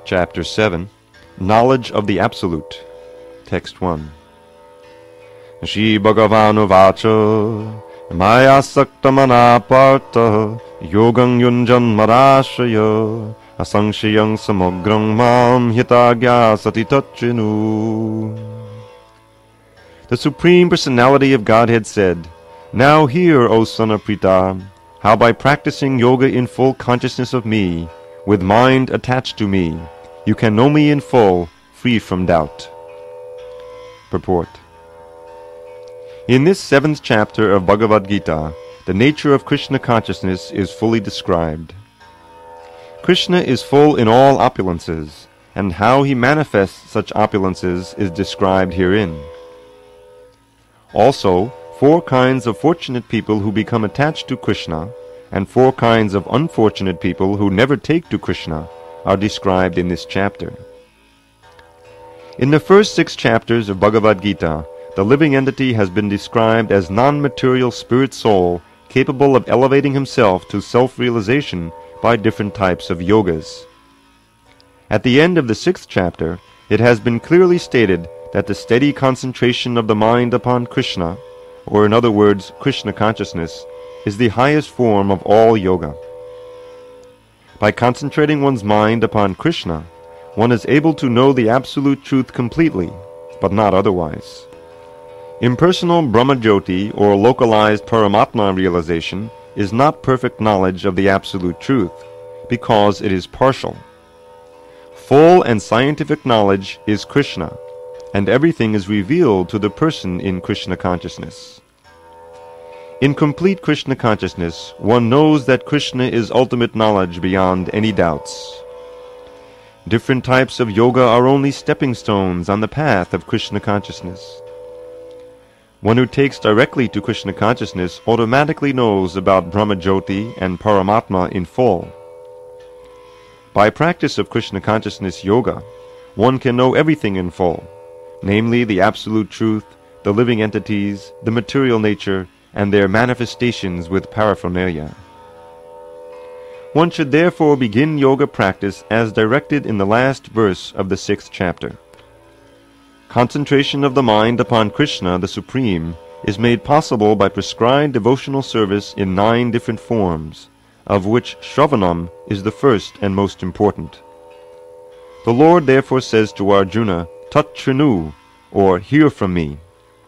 Chapter 7. Knowledge of the Absolute. Text 1. Shri Bhagavan Uvacha Maya Saktamana Partha Yogam Yunjan Marashraya Asangshayam Samogram Mam Hitagya Sati Tatchinu. The Supreme Personality of Godhead said, "Now hear, O son of Pritha, how by practicing yoga in full consciousness of me, with mind attached to me, you can know me in full, free from doubt." Purport. In this 7th chapter of Bhagavad Gita, the nature of Krishna consciousness is fully described. Krishna is full in all opulences, and how he manifests such opulences is described herein. Also, 4 kinds of fortunate people who become attached to Krishna, and 4 kinds of unfortunate people who never take to Krishna, are described in this chapter. In the first 6 chapters of Bhagavad Gita, the living entity has been described as non-material spirit soul capable of elevating himself to self-realization by different types of yogas. At the end of the 6th chapter, it has been clearly stated that the steady concentration of the mind upon Krishna, or in other words, Krishna consciousness, is the highest form of all yoga. By concentrating one's mind upon Krishna, one is able to know the absolute truth completely, but not otherwise. Impersonal Brahmajyoti or localized Paramatma realization is not perfect knowledge of the absolute truth, because it is partial. Full and scientific knowledge is Krishna, and everything is revealed to the person in Krishna consciousness. In complete Krishna consciousness, one knows that Krishna is ultimate knowledge beyond any doubts. Different types of yoga are only stepping stones on the path of Krishna consciousness. One who takes directly to Krishna consciousness automatically knows about Brahmajyoti and Paramatma in full. By practice of Krishna consciousness yoga, one can know everything in full, namely the absolute truth, the living entities, the material nature, and their manifestations with paraphernalia. One should therefore begin yoga practice as directed in the last verse of the 6th chapter. Concentration of the mind upon Krishna, the Supreme, is made possible by prescribed devotional service in 9 different forms, of which Shravanam is the first and most important. The Lord therefore says to Arjuna, "Tat Shrinu," or "Hear from me."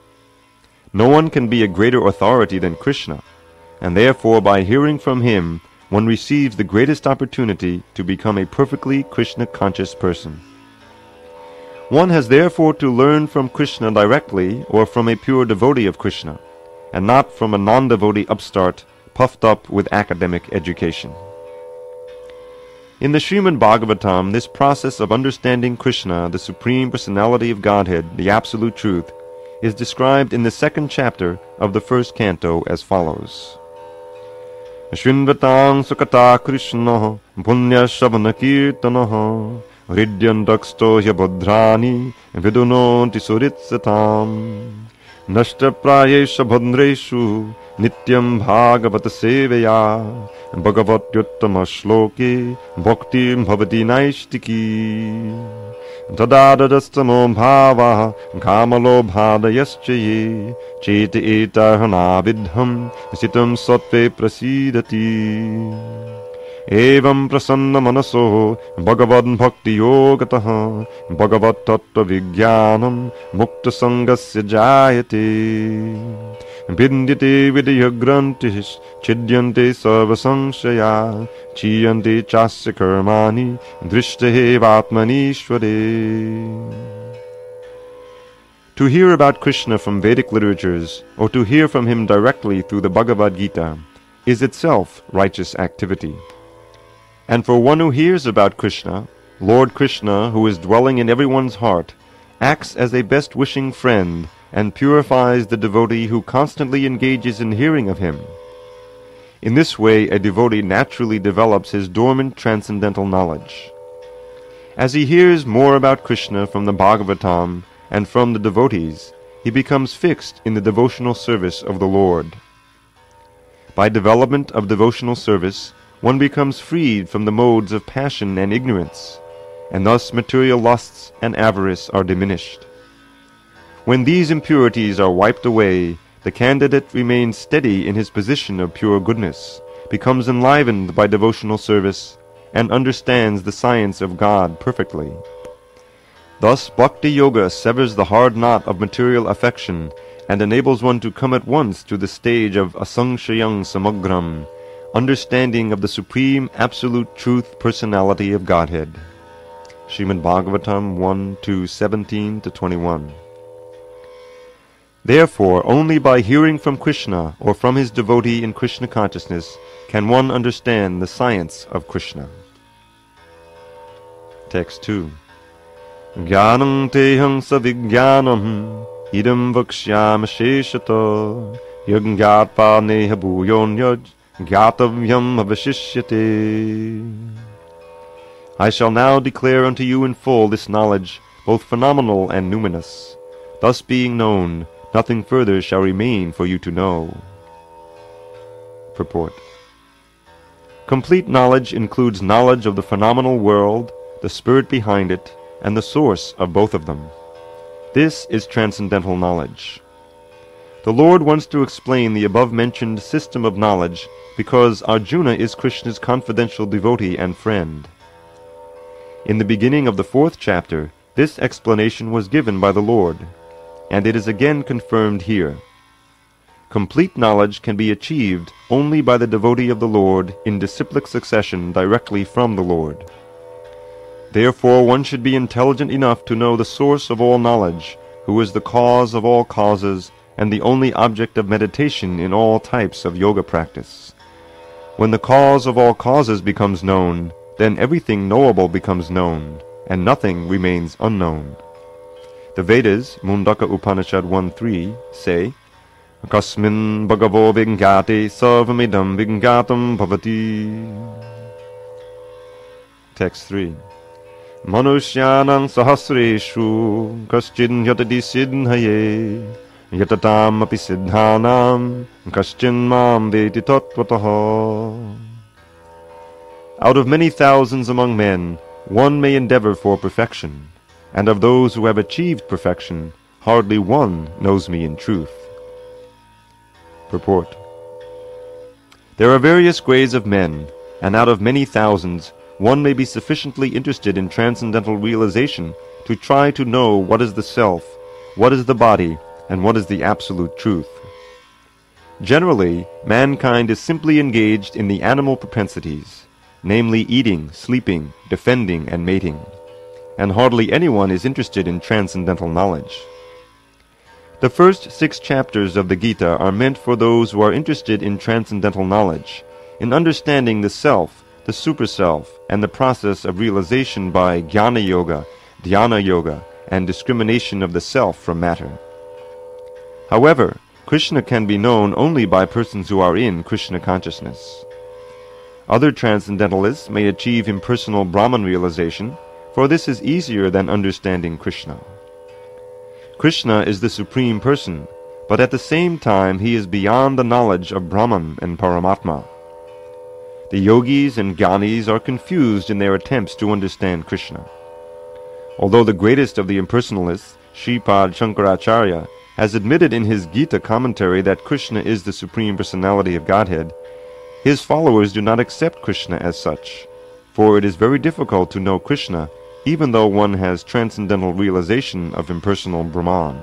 No one can be a greater authority than Krishna, and therefore by hearing from him, one receives the greatest opportunity to become a perfectly Krishna-conscious person. One has therefore to learn from Krishna directly or from a pure devotee of Krishna, and not from a non-devotee upstart puffed up with academic education. In the Srimad Bhagavatam, this process of understanding Krishna, the Supreme Personality of Godhead, the Absolute Truth, is described in the 2nd chapter of the 1st canto as follows. Shrinvatang sukata Krishna punya shavana kirtanaha hridyandaksto yabhadrani vidunonti suritsatam nashtaprayesha bhadreshu nityam bhagavata seveya bhagavatyuttama shloke bhaktim bhavati naishtiki tadadadastamo bhava kamalo bhadayaschaye cheti etahana vidham sitam sattve prasidati evam prasanna manaso bhagavad bhakti yogataha bhagavad tattva vijnanam mukta sangasya jayate Bindite vidya grantis chidyante sarva samshaya chiyante chasya karmani drishtahe vatmanishvare. To hear about Krishna from Vedic literatures, or to hear from him directly through the Bhagavad Gita, is itself righteous activity. And for one who hears about Krishna, Lord Krishna, who is dwelling in everyone's heart, acts as a best-wishing friend and purifies the devotee who constantly engages in hearing of him. In this way, a devotee naturally develops his dormant transcendental knowledge. As he hears more about Krishna from the Bhagavatam and from the devotees, he becomes fixed in the devotional service of the Lord. By development of devotional service, one becomes freed from the modes of passion and ignorance, and thus material lusts and avarice are diminished. When these impurities are wiped away, the candidate remains steady in his position of pure goodness, becomes enlivened by devotional service, and understands the science of God perfectly. Thus Bhakti Yoga severs the hard knot of material affection and enables one to come at once to the stage of asangshayang samagram, understanding of the supreme absolute truth personality of Godhead. Srimad Bhagavatam 1:17-21. Therefore, only by hearing from Krishna or from his devotee in Krishna consciousness can one understand the science of Krishna. Text 2. Jnanam teham savijnanam idam vakshyam sheshata yajñātva neha bhūyonyaj jnātavyam avashishyate. I shall now declare unto you in full this knowledge, both phenomenal and numinous. Thus being known, nothing further shall remain for you to know. Purport. Complete knowledge includes knowledge of the phenomenal world, the spirit behind it, and the source of both of them. This is transcendental knowledge. The Lord wants to explain the above-mentioned system of knowledge because Arjuna is Krishna's confidential devotee and friend. In the beginning of the 4th chapter, this explanation was given by the Lord, and it is again confirmed here. Complete knowledge can be achieved only by the devotee of the Lord in disciplic succession directly from the Lord. Therefore one should be intelligent enough to know the source of all knowledge, who is the cause of all causes and the only object of meditation in all types of yoga practice. When the cause of all causes becomes known, then everything knowable becomes known, and nothing remains unknown. The Vedas, Mundaka Upanishad 1.3, say, Kasmin bhagavo vijñāte sarvamidam vijñātam bhavati. Text 3. Manushyanam sahasreshu kaschin yatati siddhaye yatatam api siddhanam kaschin mam veti tattvataha. Out of many thousands among men, one may endeavor for perfection, and of those who have achieved perfection, hardly one knows me in truth. Purport. There are various grades of men, and out of many thousands, one may be sufficiently interested in transcendental realization to try to know what is the self, what is the body, and what is the absolute truth. Generally, mankind is simply engaged in the animal propensities, namely eating, sleeping, defending, and mating, and hardly anyone is interested in transcendental knowledge. The first 6 chapters of the Gita are meant for those who are interested in transcendental knowledge, in understanding the self, the super-self, and the process of realization by Jnana Yoga, Dhyana Yoga, and discrimination of the self from matter. However, Krishna can be known only by persons who are in Krishna consciousness. Other transcendentalists may achieve impersonal Brahman realization, for this is easier than understanding Krishna. Krishna is the Supreme Person, but at the same time he is beyond the knowledge of Brahman and Paramatma. The yogis and jnanis are confused in their attempts to understand Krishna. Although the greatest of the impersonalists, Shripad Shankaracharya, has admitted in his Gita commentary that Krishna is the Supreme Personality of Godhead, his followers do not accept Krishna as such, for it is very difficult to know Krishna even though one has transcendental realization of impersonal Brahman.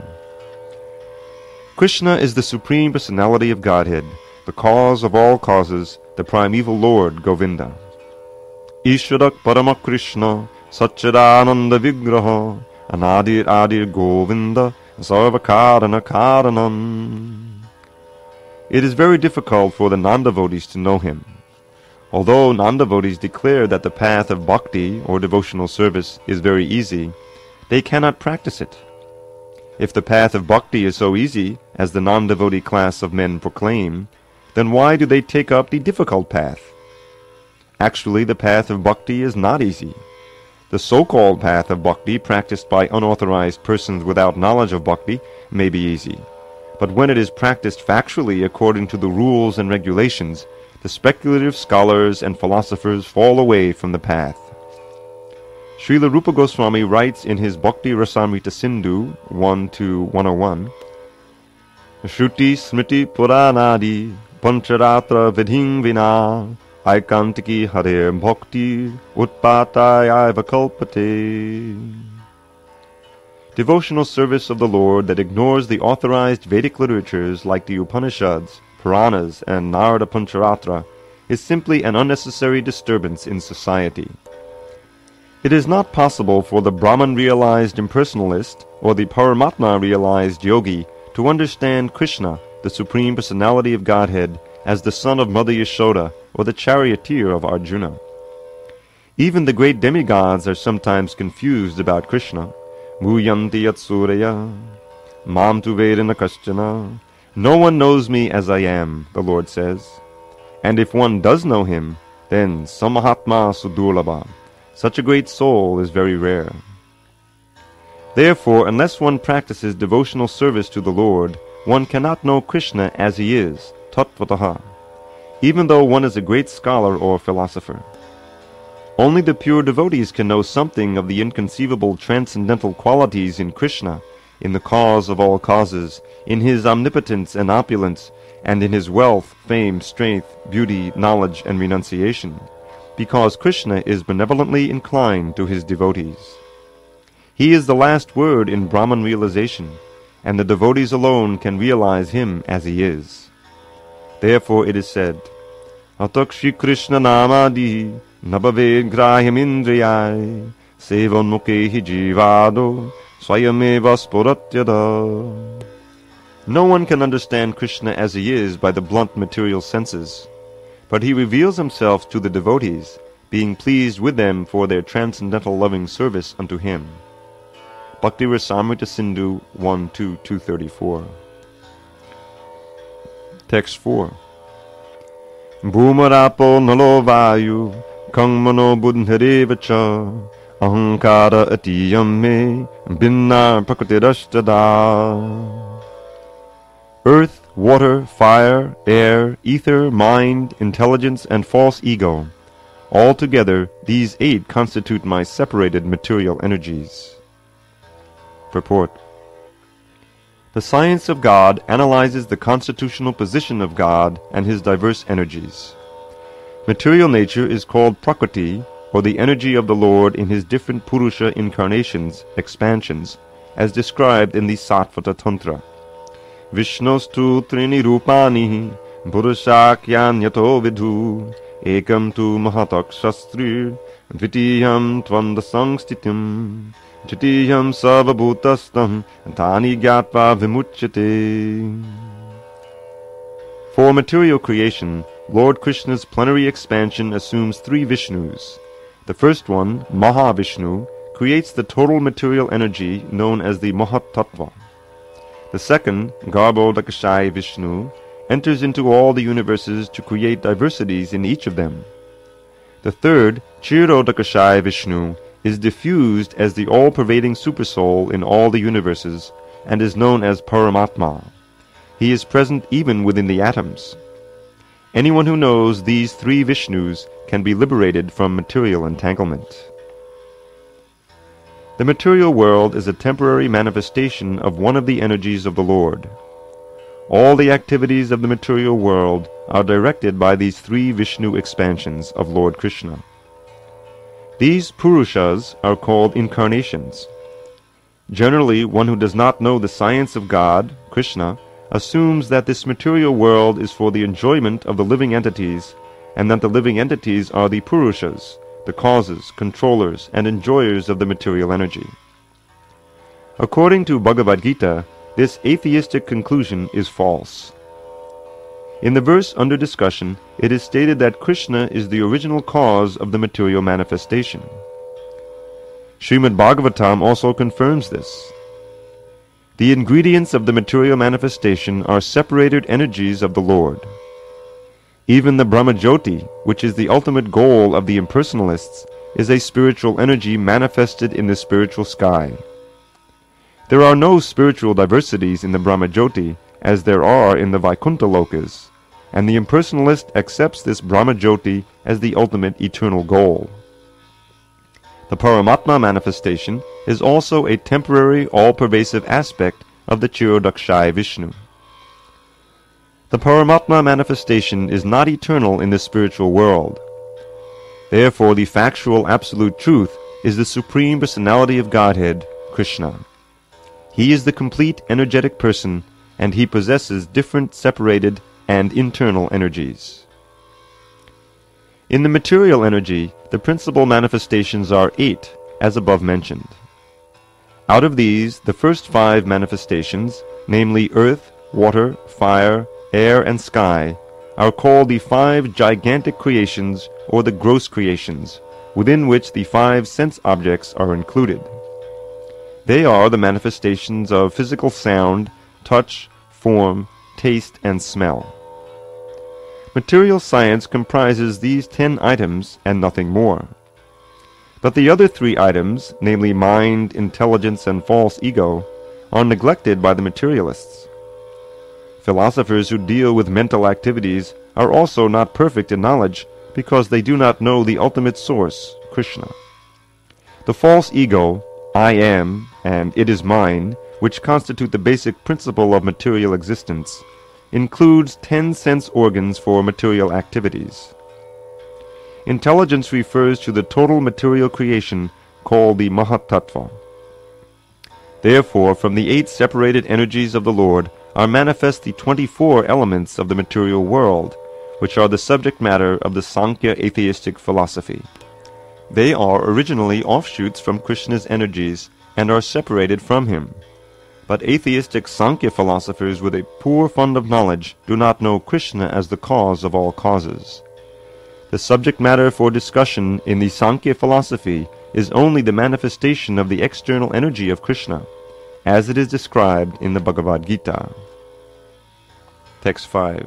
Krishna is the Supreme Personality of Godhead, the cause of all causes, the primeval Lord Govinda. Ishvarak Parama Krishna Satchidananda Vigraha Anadir Adir Govinda Sarvakarana Karanam. It is very difficult for the non-devotees to know him. Although non-devotees declare that the path of bhakti or devotional service is very easy, they cannot practice it. If the path of bhakti is so easy, as the non-devotee class of men proclaim, then why do they take up the difficult path? Actually, the path of bhakti is not easy. The so-called path of bhakti practiced by unauthorized persons without knowledge of bhakti may be easy. But when it is practiced factually according to the rules and regulations, the speculative scholars and philosophers fall away from the path. Srila Rupa Goswami writes in his Bhakti Rasamrita Sindhu 1-101, Shruti Smriti Puranadi Pancharatra Vidhing Vina Aikantiki Hare Bhakti Utpataya Vakalpate. Devotional service of the Lord that ignores the authorized Vedic literatures like the Upanishads, Puranas, and Narada Pancharatra is simply an unnecessary disturbance in society. It is not possible for the Brahman-realized impersonalist or the Paramatma-realized yogi to understand Krishna, the Supreme Personality of Godhead, as the son of Mother Yashoda or the charioteer of Arjuna. Even the great demigods are sometimes confused about Krishna. Muyanti yatsuraya, mam tu vedana kaschana. No one knows me as I am, the Lord says. And if one does know him, then samahatma sudurlabha. Such a great soul is very rare. Therefore, unless one practices devotional service to the Lord, one cannot know Krishna as he is, tattvataha, even though one is a great scholar or philosopher. Only the pure devotees can know something of the inconceivable transcendental qualities in Krishna, in the cause of all causes, in his omnipotence and opulence, and in his wealth, fame, strength, beauty, knowledge, and renunciation, because Krishna is benevolently inclined to his devotees. He is the last word in Brahman realization, and the devotees alone can realize him as he is. Therefore it is said, Atak Shri Krishna Namadi Nabave Graham Indriyai Sevan Mukehi Jivado Swayameva Sporatyada. No one can understand Krishna as he is by the blunt material senses, but he reveals himself to the devotees, being pleased with them for their transcendental loving service unto him. Bhakti Rasamrita Sindhu 1-234. Text 4. Bhumarapo nalo vayu kangmano buddharevacha ahankara atiyam me binna prakritirashtada. Earth, water, fire, air, ether, mind, intelligence, and false ego. Altogether, these 8 constitute my separated material energies. Purport. The science of God analyzes the constitutional position of God and his diverse energies. Material nature is called Prakriti, or the energy of the Lord in his different Purusha incarnations, expansions, as described in the Sattvata Tantra. Vishnostu trini rupani purushakyan yato vidhu ekam tu mahatak shastri dvitiyam tvandasang stitim jitiyam savabhutastam tani gyatva vimuchyate. For material creation, Lord Krishna's plenary expansion assumes 3 Vishnus. The first one, Mahavishnu, creates the total material energy known as the Mahat Tattva. The second, Garbhodakashayi Vishnu, enters into all the universes to create diversities in each of them. The third, Kshirodakashayi Vishnu, is diffused as the all-pervading Supersoul in all the universes, and is known as Paramatma. He is present even within the atoms. Anyone who knows these 3 Vishnus can be liberated from material entanglement. The material world is a temporary manifestation of one of the energies of the Lord. All the activities of the material world are directed by these 3 Vishnu expansions of Lord Krishna. These Purushas are called incarnations. Generally, one who does not know the science of God, Krishna, assumes that this material world is for the enjoyment of the living entities, and that the living entities are the Purushas, the causes, controllers, and enjoyers of the material energy. According to Bhagavad Gita, this atheistic conclusion is false. In the verse under discussion, it is stated that Krishna is the original cause of the material manifestation. Srimad Bhagavatam also confirms this. The ingredients of the material manifestation are separated energies of the Lord. Even the Brahmajyoti, which is the ultimate goal of the impersonalists, is a spiritual energy manifested in the spiritual sky. There are no spiritual diversities in the Brahmajyoti as there are in the Vaikuntha Lokas, and the impersonalist accepts this Brahmajyoti as the ultimate eternal goal. The Paramatma manifestation is also a temporary, all-pervasive aspect of the Chirodakshai Vishnu. The Paramatma manifestation is not eternal in the spiritual world. Therefore, the factual absolute truth is the Supreme Personality of Godhead, Krishna. He is the complete energetic person, and he possesses different separated and internal energies. In the material energy, the principal manifestations are 8, as above mentioned. Out of these, the first 5 manifestations, namely earth, water, fire, air, and sky, are called the 5 gigantic creations or the gross creations, within which the 5 sense objects are included. They are the manifestations of physical sound, touch, form, taste, and smell. Material science comprises these 10 items and nothing more. But the other 3 items, namely mind, intelligence, and false ego, are neglected by the materialists. Philosophers who deal with mental activities are also not perfect in knowledge because they do not know the ultimate source, Krishna. The false ego, I am, and it is mine, which constitute the basic principle of material existence, includes 10 sense organs for material activities. Intelligence refers to the total material creation called the Mahatattva. Therefore, from the 8 separated energies of the Lord are manifest the 24 elements of the material world, which are the subject matter of the Sankhya atheistic philosophy. They are originally offshoots from Krishna's energies and are separated from him. But atheistic Sankhya philosophers with a poor fund of knowledge do not know Krishna as the cause of all causes. The subject matter for discussion in the Sankhya philosophy is only the manifestation of the external energy of Krishna, as it is described in the Bhagavad Gita. Text 5.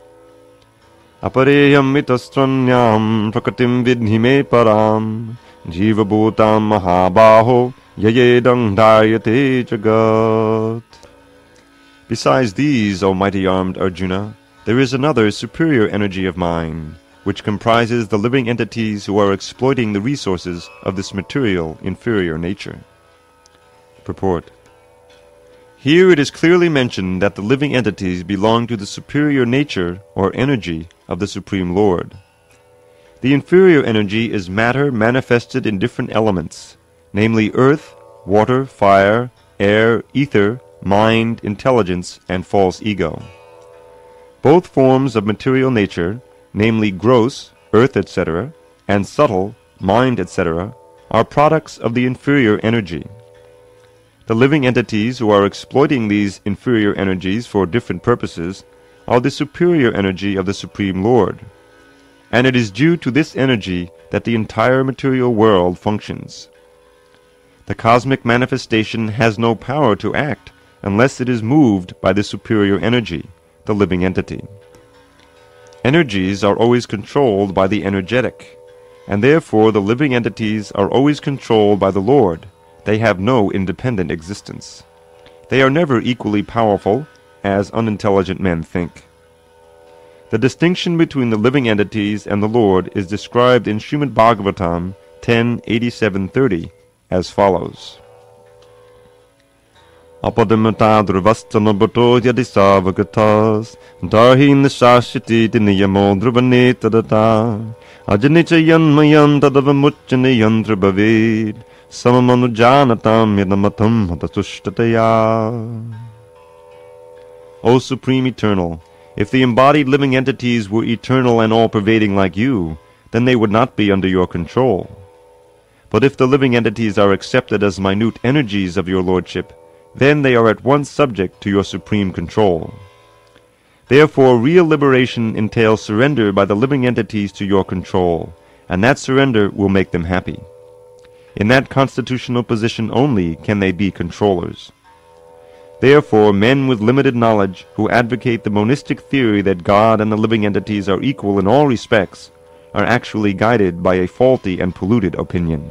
Apareyam itastranyam prakatim vidhi me param jiva bhutam mahabaho yayedang dayate jagat. Besides these, O mighty armed Arjuna, there is another superior energy of mine, which comprises the living entities who are exploiting the resources of this material inferior nature. Purport. Here it is clearly mentioned that the living entities belong to the superior nature or energy of the Supreme Lord. The inferior energy is matter manifested in different elements, namely earth, water, fire, air, ether, mind, intelligence, and false ego. Both forms of material nature, namely gross, earth, etc., and subtle, mind, etc., are products of the inferior energy. The living entities who are exploiting these inferior energies for different purposes are the superior energy of the Supreme Lord, and it is due to this energy that the entire material world functions. The cosmic manifestation has no power to act unless it is moved by the superior energy, the living entity. Energies are always controlled by the energetic, and therefore the living entities are always controlled by the Lord. They have no independent existence. They are never equally powerful, as unintelligent men think. The distinction between the living entities and the Lord is described in Srimad Bhagavatam 10:87-30 as follows. Apadamata druvastanabato yadisavagatas darhin shashiti niyamo druvane tadata ajanichayan mayan tadavamuchanayan drubhavid samamanujanatam yadamatam hatatushtataya. O Supreme Eternal, if the embodied living entities were eternal and all-pervading like you, then they would not be under your control. But if the living entities are accepted as minute energies of your Lordship, then they are at once subject to your supreme control. Therefore, real liberation entails surrender by the living entities to your control, and that surrender will make them happy. In that constitutional position only can they be controllers. Therefore, men with limited knowledge who advocate the monistic theory that God and the living entities are equal in all respects are actually guided by a faulty and polluted opinion.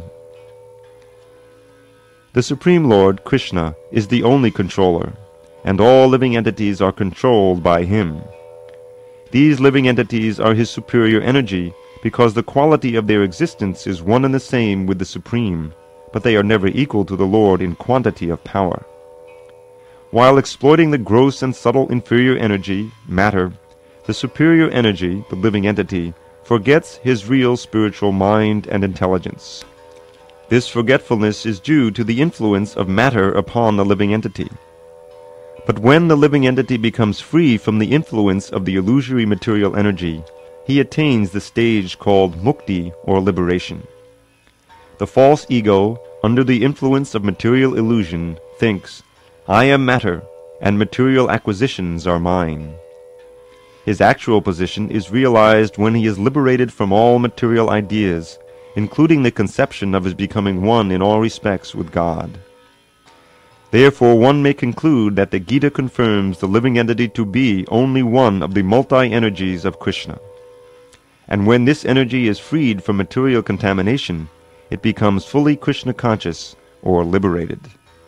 The Supreme Lord, Krishna, is the only controller, and all living entities are controlled by him. These living entities are his superior energy because the quality of their existence is one and the same with the Supreme, but they are never equal to the Lord in quantity of power. While exploiting the gross and subtle inferior energy, matter, the superior energy, the living entity, forgets his real spiritual mind and intelligence. This forgetfulness is due to the influence of matter upon the living entity. But when the living entity becomes free from the influence of the illusory material energy, he attains the stage called mukti, or liberation. The false ego, under the influence of material illusion, thinks, "I am matter, and material acquisitions are mine." His actual position is realized when he is liberated from all material ideas, including the conception of his becoming one in all respects with God. Therefore one may conclude that the Gita confirms the living entity to be only one of the multi-energies of Krishna. And when this energy is freed from material contamination, it becomes fully Krishna conscious, or liberated.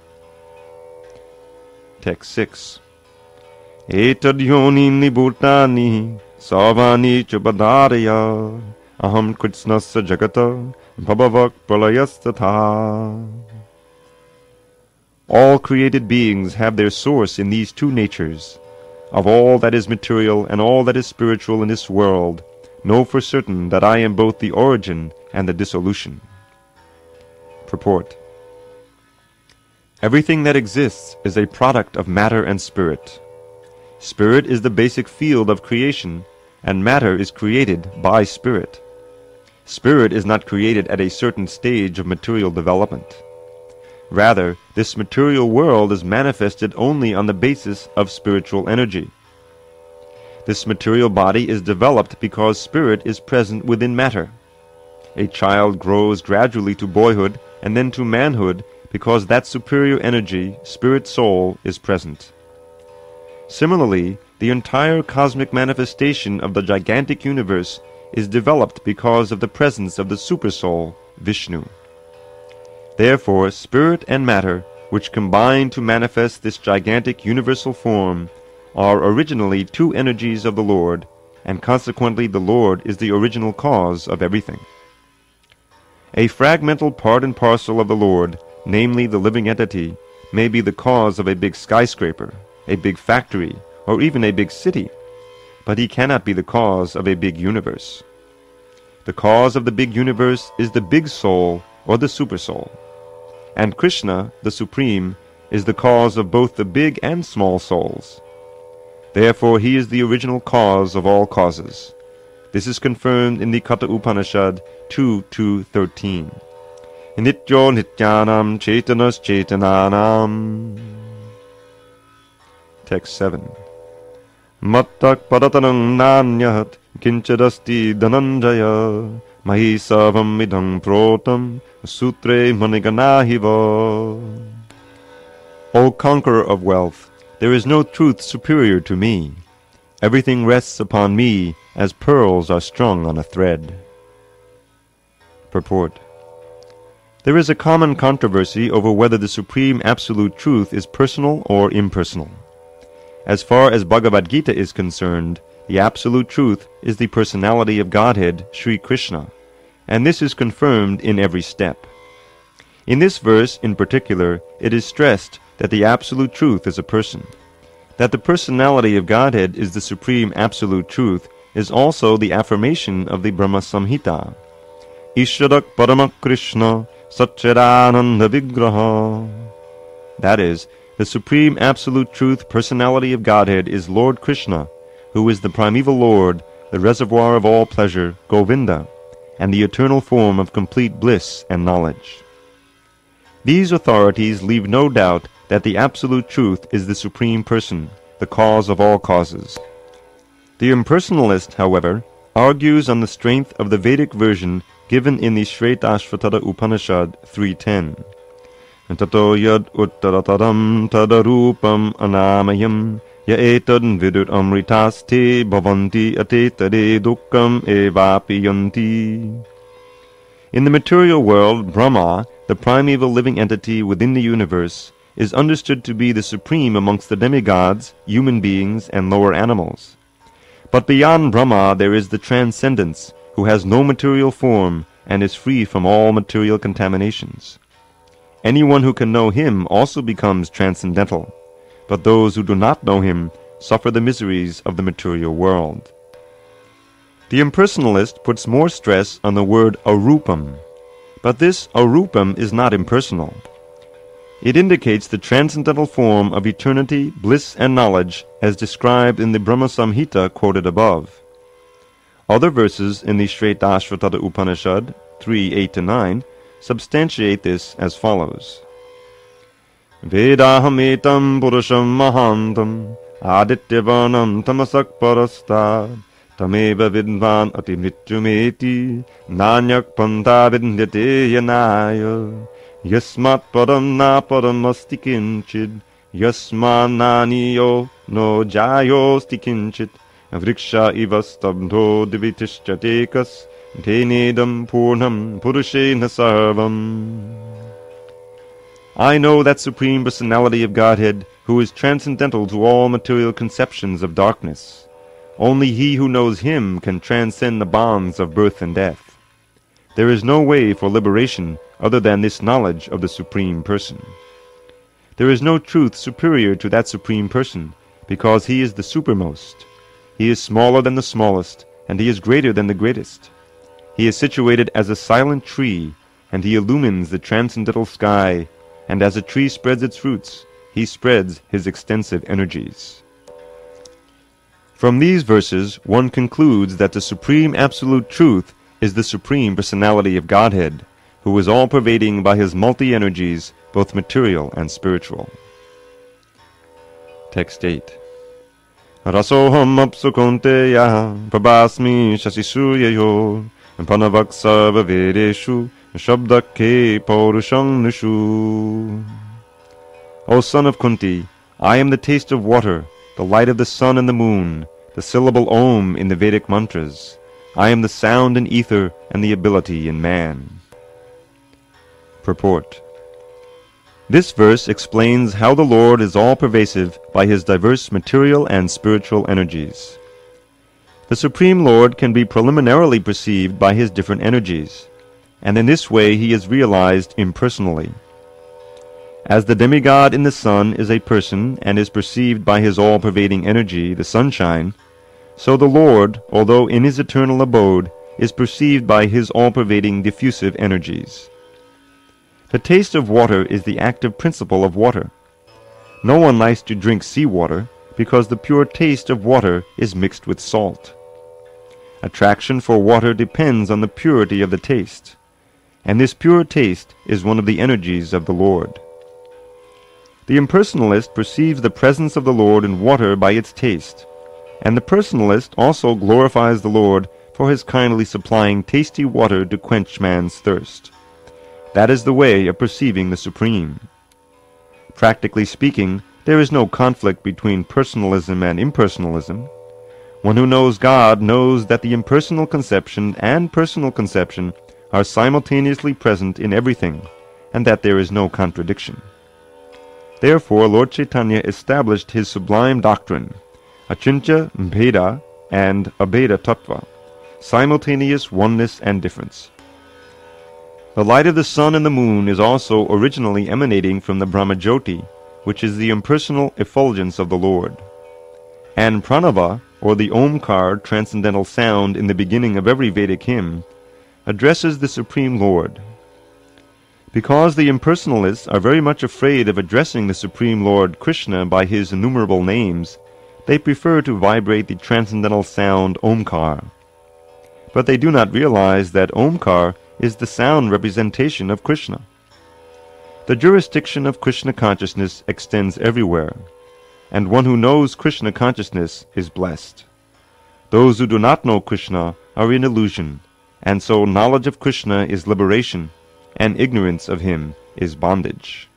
Text 6. Etad yonini bhutani savani chabadaraya aham kritsnasya jagata bhavavak pralayastata. All created beings have their source in these two natures. Of all that is material and all that is spiritual in this world, know for certain that I am both the origin and the dissolution. Purport. Everything that exists is a product of matter and spirit. Spirit is the basic field of creation, and matter is created by spirit. Spirit is not created at a certain stage of material development. Rather, this material world is manifested only on the basis of spiritual energy. This material body is developed because spirit is present within matter. A child grows gradually to boyhood and then to manhood because that superior energy, spirit soul, is present. Similarly, the entire cosmic manifestation of the gigantic universe is developed because of the presence of the supersoul, Vishnu. Therefore, spirit and matter, which combine to manifest this gigantic universal form, are originally two energies of the Lord, and consequently the Lord is the original cause of everything. A fragmental part and parcel of the Lord, namely the living entity, may be the cause of a big skyscraper, a big factory, or even a big city, but he cannot be the cause of a big universe. The cause of the big universe is the big soul, or the supersoul. And Krishna, the Supreme, is the cause of both the big and small souls. Therefore he is the original cause of all causes. This is confirmed in the Katha Upanishad 2:13. Nityo nityanam chetanas chetananam. Text 7. Mattak paratanam nanyat kinchadasti dhananjaya mahi savam idham protam sutre maniganahiva. O conqueror of wealth, there is no truth superior to me. Everything rests upon me as pearls are strung on a thread. Purport. There is a common controversy over whether the Supreme Absolute Truth is personal or impersonal. As far as Bhagavad Gita is concerned, the Absolute Truth is the personality of Godhead, Sri Krishna, and this is confirmed in every step. In this verse in particular, it is stressed that the Absolute Truth is a person. That the personality of Godhead is the Supreme Absolute Truth is also the affirmation of the Brahma Samhita. Ishwarak Paramak Krishna Satchidananda Vigraha. That is, the Supreme Absolute Truth personality of Godhead is Lord Krishna, who is the primeval Lord, the reservoir of all pleasure, Govinda, and the eternal form of complete bliss and knowledge. These authorities leave no doubt that the Absolute Truth is the Supreme Person, the cause of all causes. The impersonalist, however, argues on the strength of the Vedic version given in the Shvetashvatara Upanishad 3.10. Tato yad uttarataram tadarupam anamayam ya etad vidur amritaste bhavanti atetare dukkam evapiyanti. In the material world, Brahma, the primeval living entity within the universe, is understood to be the supreme amongst the demigods, human beings, and lower animals. But beyond Brahma there is the Transcendence, who has no material form and is free from all material contaminations. Anyone who can know him also becomes transcendental, but those who do not know him suffer the miseries of the material world. The impersonalist puts more stress on the word arupam, but this arupam is not impersonal. It indicates the transcendental form of eternity, bliss, and knowledge as described in the Brahma Samhita quoted above. Other verses in the Shvetashvatara Upanishad 3:8-9 substantiate this as follows. Vedaham etam purusham mahantam adityavanam tamasak parastad tameva vidvan atimrityumeti nanyak panta vidyate yanaya yasmat padam na padam asti kinchid yasmananiyo no jayo sti kinchit vriksha iva stabdho divitishchatekas tenedam purnam purushena sarvam. I know that Supreme Personality of Godhead who is transcendental to all material conceptions of darkness. Only he who knows him can transcend the bonds of birth and death. There is no way for liberation other than this knowledge of the Supreme Person. There is no truth superior to that Supreme Person, because he is the supermost. He is smaller than the smallest, and he is greater than the greatest. He is situated as a silent tree, and he illumines the transcendental sky, and as a tree spreads its roots, he spreads his extensive energies. From these verses, one concludes that the Supreme Absolute Truth is the Supreme Personality of Godhead, who is all-pervading by his multi-energies, both material and spiritual. Text 8. Rasoham apsu konteya prabhasmi shasisuyayo panavaksava vedeshu shabdake paurushang nishu. O son of Kunti, I am the taste of water, the light of the sun and the moon, the syllable Om in the Vedic mantras. I am the sound in ether and the ability in man. Purport. This verse explains how the Lord is all-pervasive by his diverse material and spiritual energies. The Supreme Lord can be preliminarily perceived by his different energies, and in this way he is realized impersonally. As the demigod in the sun is a person and is perceived by his all-pervading energy, the sunshine, so the Lord, although in his eternal abode, is perceived by his all-pervading diffusive energies. The taste of water is the active principle of water. No one likes to drink seawater because the pure taste of water is mixed with salt. Attraction for water depends on the purity of the taste, and this pure taste is one of the energies of the Lord. The impersonalist perceives the presence of the Lord in water by its taste, and the personalist also glorifies the Lord for his kindly supplying tasty water to quench man's thirst. That is the way of perceiving the Supreme. Practically speaking, there is no conflict between personalism and impersonalism. One who knows God knows that the impersonal conception and personal conception are simultaneously present in everything, and that there is no contradiction. Therefore, Lord Chaitanya established his sublime doctrine, Achintya Bheda and Abheda Tattva, simultaneous oneness and difference. The light of the sun and the moon is also originally emanating from the Brahmajyoti, which is the impersonal effulgence of the Lord. And Pranava, or the Omkar transcendental sound in the beginning of every Vedic hymn, addresses the Supreme Lord. Because the impersonalists are very much afraid of addressing the Supreme Lord Krishna by his innumerable names, they prefer to vibrate the transcendental sound Omkar. But they do not realize that Omkar is the sound representation of Krishna. The jurisdiction of Krishna consciousness extends everywhere, and one who knows Krishna consciousness is blessed. Those who do not know Krishna are in illusion, and so knowledge of Krishna is liberation, and ignorance of him is bondage.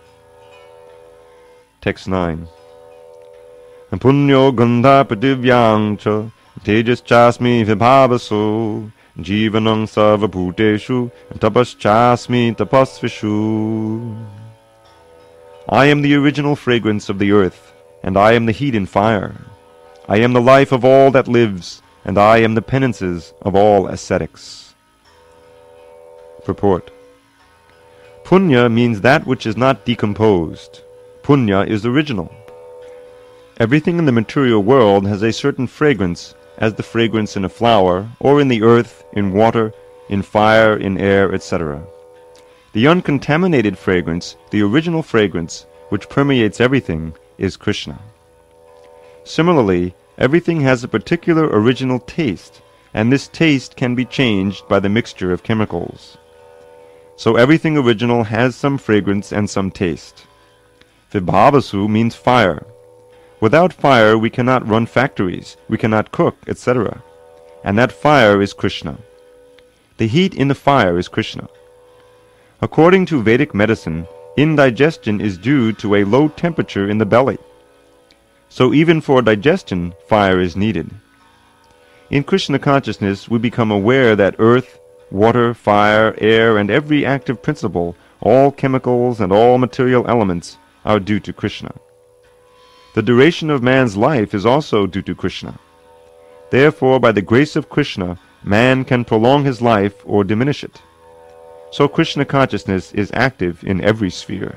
Text 9. Punyo gandha padivyang cha tejas chasmi vibhavaso jivanam sarva bhuteshu tapaschasmi tapasvishu. I am the original fragrance of the earth, and I am the heat and fire. I am the life of all that lives, and I am the penances of all ascetics. Purport. Punya means that which is not decomposed. Punya is original. Everything in the material world has a certain fragrance, as the fragrance in a flower, or in the earth, in water, in fire, in air, etc. The uncontaminated fragrance, the original fragrance, which permeates everything, is Krishna. Similarly, everything has a particular original taste, and this taste can be changed by the mixture of chemicals. So everything original has some fragrance and some taste. Vibhavasu means fire. Without fire we cannot run factories, we cannot cook, etc. And that fire is Krishna. The heat in the fire is Krishna. According to Vedic medicine, indigestion is due to a low temperature in the belly. So even for digestion, fire is needed. In Krishna consciousness, we become aware that earth, water, fire, air, and every active principle, all chemicals and all material elements, are due to Krishna. The duration of man's life is also due to Krishna. Therefore, by the grace of Krishna, man can prolong his life or diminish it. So Krishna consciousness is active in every sphere.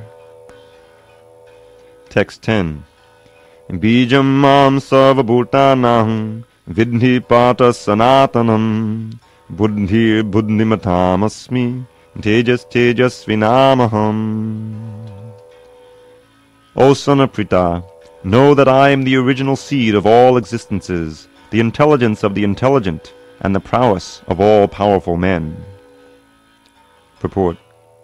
Text 10. Bijam mam sarva bhutanam vidhi pata sanatanam buddhir buddhimatam asmi tejas tejasvinamaham. O son of Pritha, know that I am the original seed of all existences, the intelligence of the intelligent, and the prowess of all powerful men. Purport.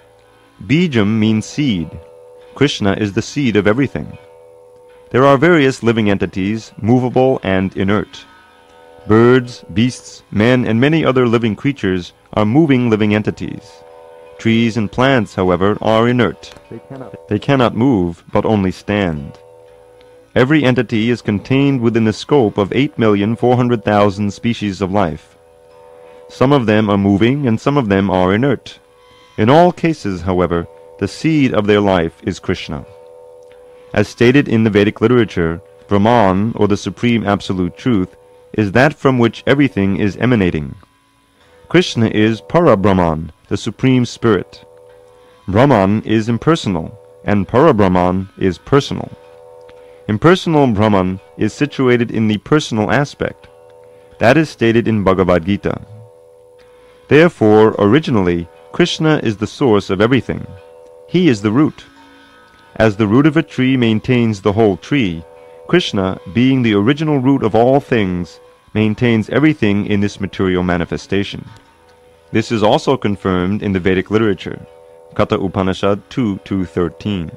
Bijam means seed. Krishna is the seed of everything. There are various living entities, movable and inert. Birds, beasts, men, and many other living creatures are moving living entities. Trees and plants, however, are inert. They cannot move, but only stand. Every entity is contained within the scope of 8,400,000 species of life. Some of them are moving, and some of them are inert. In all cases, however, the seed of their life is Krishna. As stated in the Vedic literature, Brahman, or the Supreme Absolute Truth, is that from which everything is emanating. Krishna is Para-Brahman, the Supreme Spirit. Brahman is impersonal, and Para-Brahman is personal. Impersonal Brahman is situated in the personal aspect. That is stated in Bhagavad Gita. Therefore, originally, Krishna is the source of everything. He is the root. As the root of a tree maintains the whole tree, Krishna, being the original root of all things, maintains everything in this material manifestation. This is also confirmed in the Vedic literature, Katha Upanishad 2.2.13.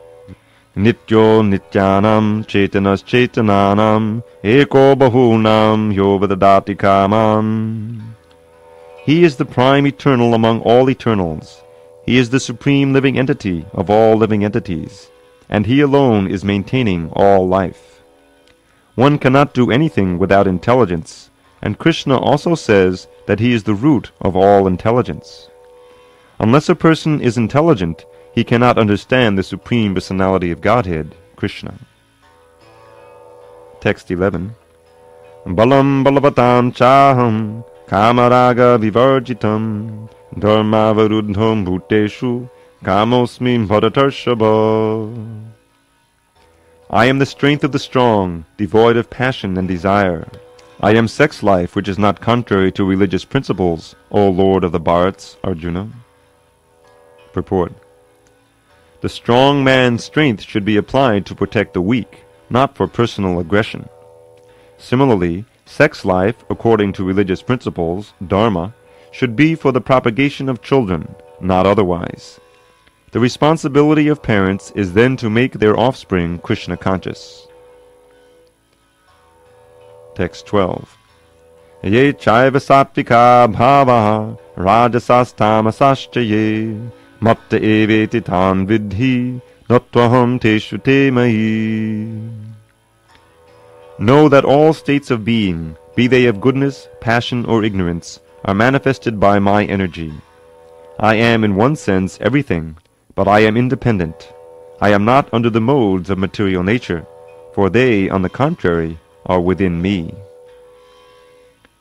Nityo nityanam chetanas chetananam eko bahunam yovadadati kamam. He is the prime eternal among all eternals. He is the supreme living entity of all living entities, and he alone is maintaining all life. One cannot do anything without intelligence, and Krishna also says that he is the root of all intelligence. Unless a person is intelligent, he cannot understand the Supreme Personality of Godhead, Krishna. Text 11. Balam balavatam chaham kamaraga vivarjitam dharmavaruddham bhuteshu kamosmi bharatarshava. I am the strength of the strong, devoid of passion and desire. I am sex life which is not contrary to religious principles, O Lord of the Bharats, Arjuna. Purport. The strong man's strength should be applied to protect the weak, not for personal aggression. Similarly, sex life, according to religious principles, dharma, should be for the propagation of children, not otherwise. The responsibility of parents is then to make their offspring Krishna conscious. Text 12. Ye chaiva sattvika bhavaha rajasastammasascha ye matta eveti tan vidhi nattvaham teshu te mahi. Know that all states of being, be they of goodness, passion, or ignorance, are manifested by my energy. I am in one sense everything, but I am independent. I am not under the modes of material nature, for they, on the contrary, are within me.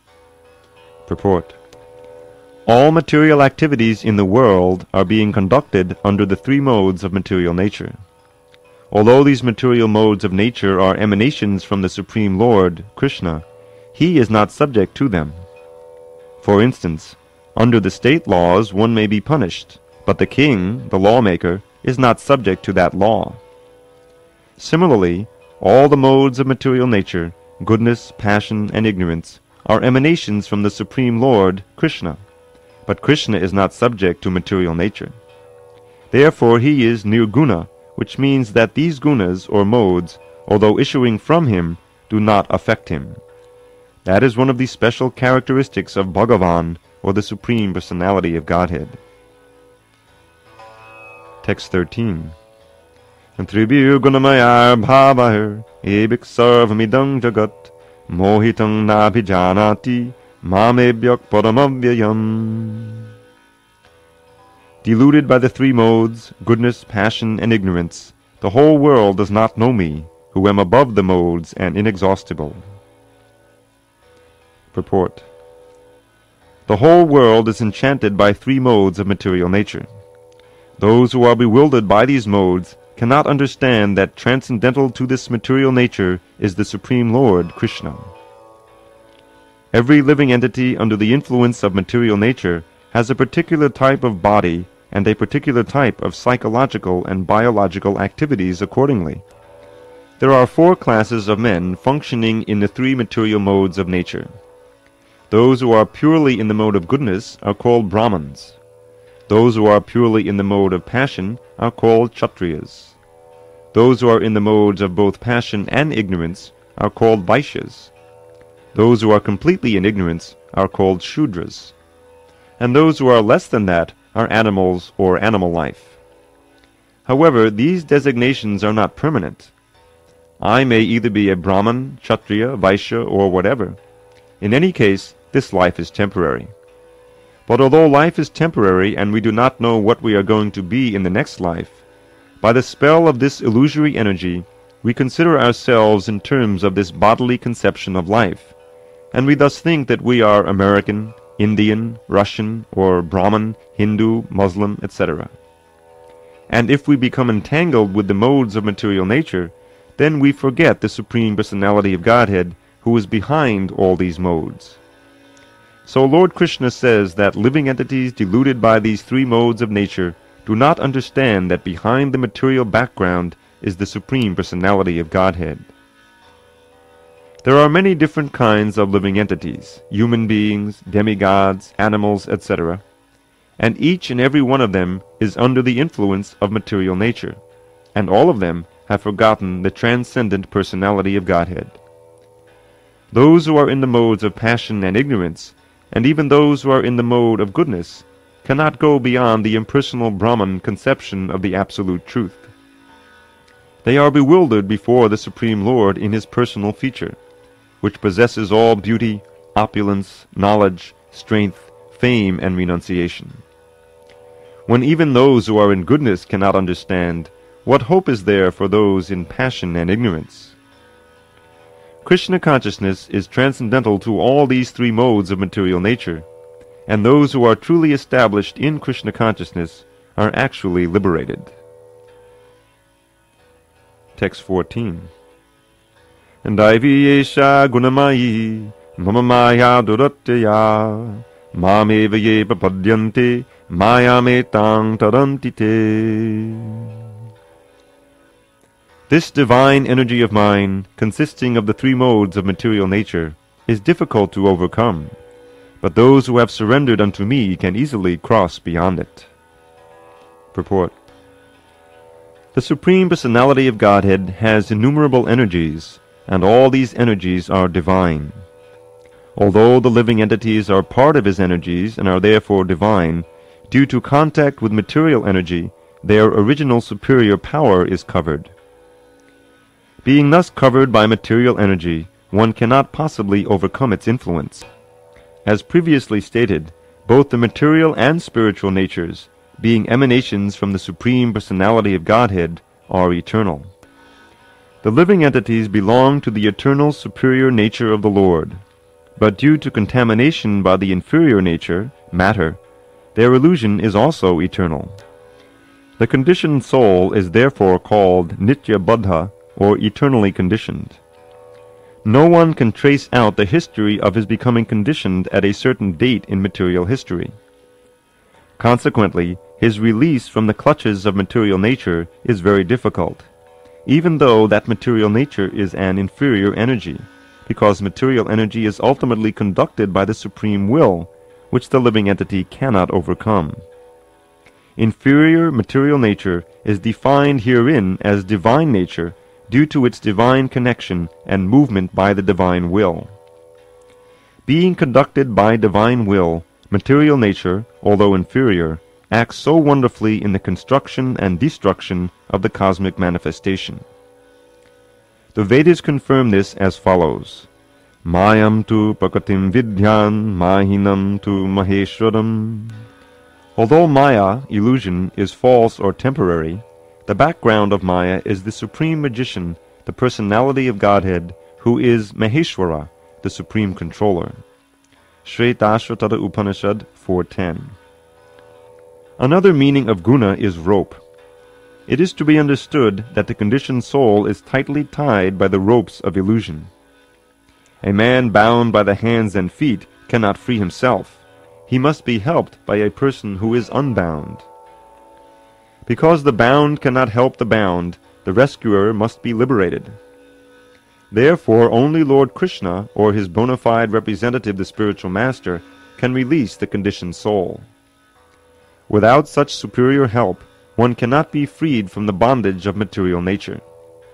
Purport. All material activities in the world are being conducted under the three modes of material nature. Although these material modes of nature are emanations from the Supreme Lord, Krishna, He is not subject to them. For instance, under the state laws one may be punished, but the king, the lawmaker, is not subject to that law. Similarly, all the modes of material nature, goodness, passion, and ignorance, are emanations from the Supreme Lord, Krishna, but Krishna is not subject to material nature. Therefore He is nirguna, which means that these gunas or modes, although issuing from Him, do not affect Him. That is one of the special characteristics of Bhagavan, or the Supreme Personality of Godhead. Text 13. Tribhir gunamayar bhavahir ebik sarvamidang jagat mohitang nabhijanati mamebhyak paramavvyayam. Deluded by the three modes, goodness, passion, and ignorance, the whole world does not know me, who am above the modes and inexhaustible. Purport. The whole world is enchanted by three modes of material nature. Those who are bewildered by these modes cannot understand that transcendental to this material nature is the Supreme Lord, Krishna. Every living entity under the influence of material nature has a particular type of body and a particular type of psychological and biological activities accordingly. There are four classes of men functioning in the three material modes of nature. Those who are purely in the mode of goodness are called Brahmins. Those who are purely in the mode of passion are called Kshatriyas. Those who are in the modes of both passion and ignorance are called Vaishyas. Those who are completely in ignorance are called Shudras. And those who are less than that are animals or animal life. However, these designations are not permanent. I may either be a Brahman, Kshatriya, Vaishya, or whatever. In any case, this life is temporary. But although life is temporary and we do not know what we are going to be in the next life, by the spell of this illusory energy, we consider ourselves in terms of this bodily conception of life, and we thus think that we are American, Indian, Russian, or Brahmin, Hindu, Muslim, etc. And if we become entangled with the modes of material nature, then we forget the Supreme Personality of Godhead, who is behind all these modes. So Lord Krishna says that living entities deluded by these three modes of nature do not understand that behind the material background is the Supreme Personality of Godhead. There are many different kinds of living entities, human beings, demigods, animals, etc., and each and every one of them is under the influence of material nature, and all of them have forgotten the transcendent personality of Godhead. Those who are in the modes of passion and ignorance, and even those who are in the mode of goodness, cannot go beyond the impersonal Brahman conception of the absolute truth. They are bewildered before the Supreme Lord in His personal feature, which possesses all beauty, opulence, knowledge, strength, fame, and renunciation. When even those who are in goodness cannot understand, what hope is there for those in passion and ignorance? Krishna consciousness is transcendental to all these three modes of material nature, and those who are truly established in Krishna consciousness are actually liberated. Text 14. Daivi yesha gunamayi mama maya duratya mameva ye papadyante mayametang tarantite. This divine energy of mine, consisting of the three modes of material nature, is difficult to overcome, but those who have surrendered unto me can easily cross beyond it. Purport. The Supreme Personality of Godhead has innumerable energies, and all these energies are divine. Although the living entities are part of His energies and are therefore divine, due to contact with material energy, their original superior power is covered. Being thus covered by material energy, one cannot possibly overcome its influence. As previously stated, both the material and spiritual natures, being emanations from the Supreme Personality of Godhead, are eternal. The living entities belong to the eternal superior nature of the Lord. but due to contamination by the inferior nature, matter, their illusion is also eternal. The conditioned soul is therefore called Nitya Buddha, or eternally conditioned. No one can trace out the history of his becoming conditioned at a certain date in material history. Consequently, his release from the clutches of material nature is very difficult, even though that material nature is an inferior energy, because material energy is ultimately conducted by the supreme will, which the living entity cannot overcome. Inferior material nature is defined herein as divine nature due to its divine connection and movement by the divine will. Being conducted by divine will, material nature, although inferior, acts so wonderfully in the construction and destruction of the cosmic manifestation. The Vedas confirm this as follows: Mayam tu prakatim vidyan mahinam tu maheshwaram. Although Maya, illusion, is false or temporary, the background of Maya is the supreme magician, the personality of Godhead, who is Maheshwara, the supreme controller. Shvetashvatara Upanishad 4.10. Another meaning of guna is rope. It is to be understood that the conditioned soul is tightly tied by the ropes of illusion. A man bound by the hands and feet cannot free himself. He must be helped by a person who is unbound. Because the bound cannot help the bound, the rescuer must be liberated. Therefore, only Lord Krishna, or his bona fide representative, the spiritual master, can release the conditioned soul. Without such superior help, one cannot be freed from the bondage of material nature.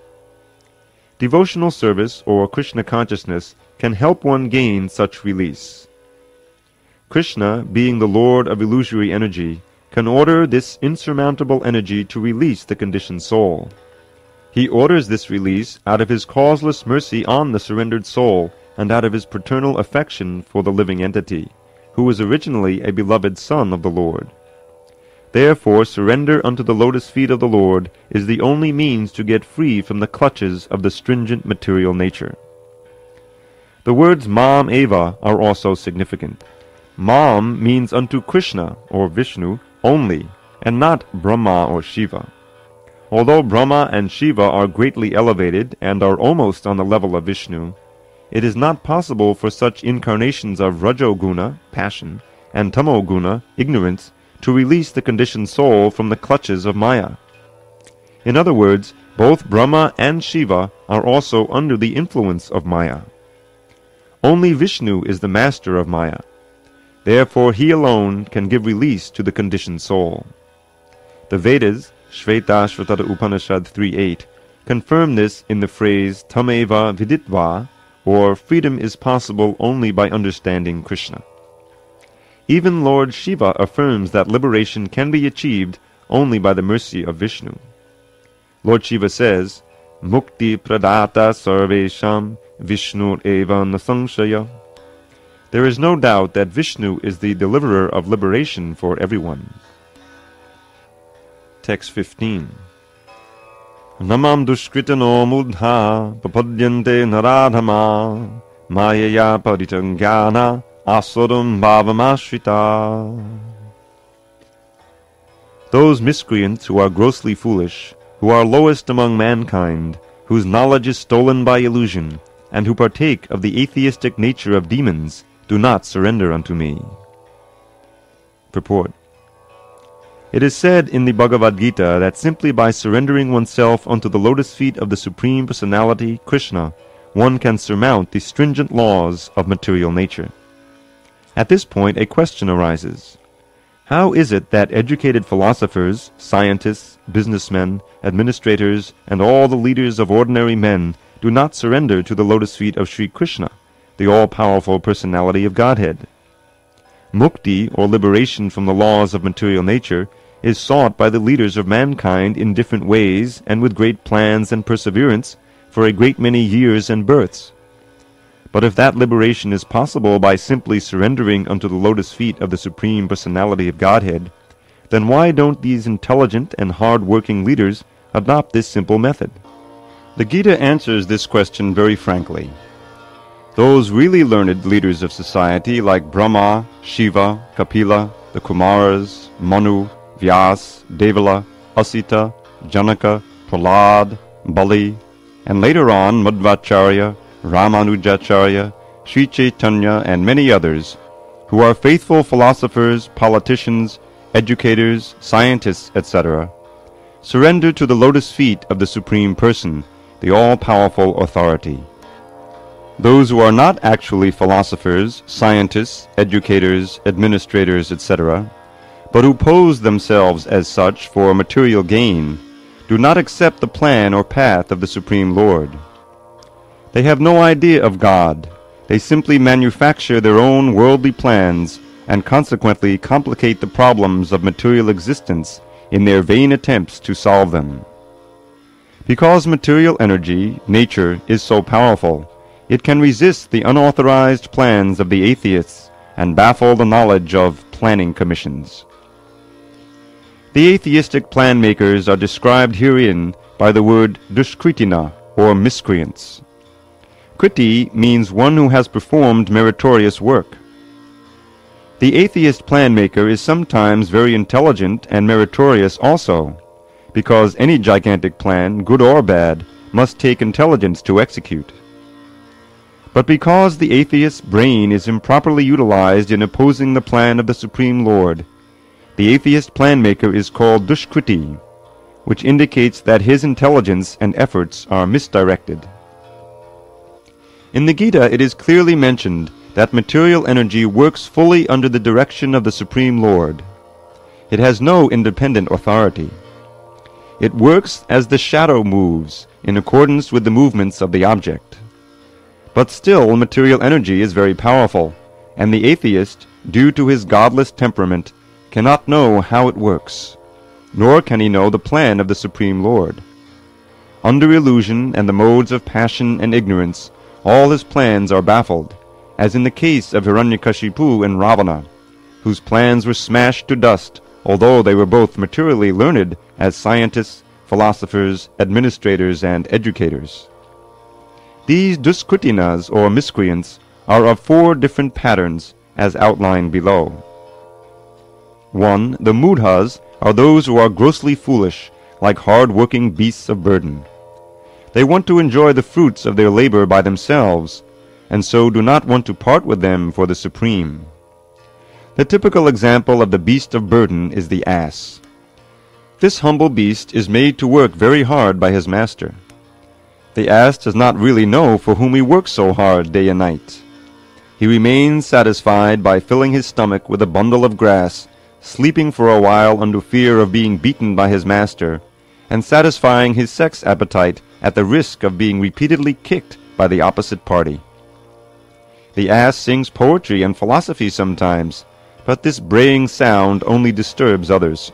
Devotional service, or Krishna consciousness, can help one gain such release. Krishna, being the Lord of illusory energy, can order this insurmountable energy to release the conditioned soul. He orders this release out of his causeless mercy on the surrendered soul and out of his paternal affection for the living entity, who was originally a beloved son of the Lord. Therefore, surrender unto the lotus feet of the Lord is the only means to get free from the clutches of the stringent material nature. The words Mam Eva are also significant. Mam means unto Krishna, or Vishnu, only, and not Brahma or Shiva. Although Brahma and Shiva are greatly elevated and are almost on the level of Vishnu, it is not possible for such incarnations of Rajoguna, passion, and Tamoguna, ignorance, to release the conditioned soul from the clutches of Maya. In other words, both Brahma and Shiva are also under the influence of Maya. Only Vishnu is the master of Maya. Therefore, he alone can give release to the conditioned soul. The Vedas, Shvetashvatara Upanishad 3.8, confirm this in the phrase Tameva Viditva, or freedom is possible only by understanding Krishna. Even Lord Shiva affirms that liberation can be achieved only by the mercy of Vishnu. Lord Shiva says, Mukti pradata sarvesham Vishnur eva nasamshaya. There is no doubt that Vishnu is the deliverer of liberation for everyone. Text 15. Namam dushkritano mudha papadyante naradhama mayaya paritangana asuram bhavamashrita. Those miscreants who are grossly foolish, who are lowest among mankind, whose knowledge is stolen by illusion, and who partake of the atheistic nature of demons, do not surrender unto me. Purport. It is said in the Bhagavad Gita that simply by surrendering oneself unto the lotus feet of the Supreme Personality, Krishna, one can surmount the stringent laws of material nature. At this point, a question arises. How is it that educated philosophers, scientists, businessmen, administrators, and all the leaders of ordinary men do not surrender to the lotus feet of Sri Krishna, the all-powerful personality of Godhead? Mukti, or liberation from the laws of material nature, is sought by the leaders of mankind in different ways and with great plans and perseverance for a great many years and births. But if that liberation is possible by simply surrendering unto the lotus feet of the Supreme Personality of Godhead, then why don't these intelligent and hard-working leaders adopt this simple method? The Gita answers this question very frankly. Those really learned leaders of society like Brahma, Shiva, Kapila, the Kumaras, Manu, Vyas, Devala, Asita, Janaka, Prahlad, Bali, and later on Madhvacharya, Ramanujacharya, Sri Chaitanya, and many others, who are faithful philosophers, politicians, educators, scientists, etc., surrender to the lotus feet of the Supreme Person, the all-powerful authority. Those who are not actually philosophers, scientists, educators, administrators, etc., but who pose themselves as such for material gain, do not accept the plan or path of the Supreme Lord. They have no idea of God. They simply manufacture their own worldly plans and consequently complicate the problems of material existence in their vain attempts to solve them. Because material energy, nature, is so powerful, it can resist the unauthorized plans of the atheists and baffle the knowledge of planning commissions. The atheistic plan makers are described herein by the word dushkritina, or miscreants. Kriti means one who has performed meritorious work. The atheist plan maker is sometimes very intelligent and meritorious also, because any gigantic plan, good or bad, must take intelligence to execute. But because the atheist's brain is improperly utilized in opposing the plan of the Supreme Lord, the atheist plan maker is called dushkriti, which indicates that his intelligence and efforts are misdirected. In the Gita it is clearly mentioned that material energy works fully under the direction of the Supreme Lord. It has no independent authority. It works as the shadow moves, in accordance with the movements of the object. But still, material energy is very powerful, and the atheist, due to his godless temperament, cannot know how it works, nor can he know the plan of the Supreme Lord. Under illusion and the modes of passion and ignorance, all his plans are baffled, as in the case of Hiranyakashipu and Ravana, whose plans were smashed to dust, although they were both materially learned as scientists, philosophers, administrators, and educators. These duskritinas, or miscreants, are of 4 different patterns, as outlined below. 1. The mudhas are those who are grossly foolish, like hard-working beasts of burden. They want to enjoy the fruits of their labor by themselves, and so do not want to part with them for the Supreme. The typical example of the beast of burden is the ass. This humble beast is made to work very hard by his master. The ass does not really know for whom he works so hard day and night. He remains satisfied by filling his stomach with a bundle of grass, sleeping for a while under fear of being beaten by his master, and satisfying his sex appetite at the risk of being repeatedly kicked by the opposite party. The ass sings poetry and philosophy sometimes, but this braying sound only disturbs others.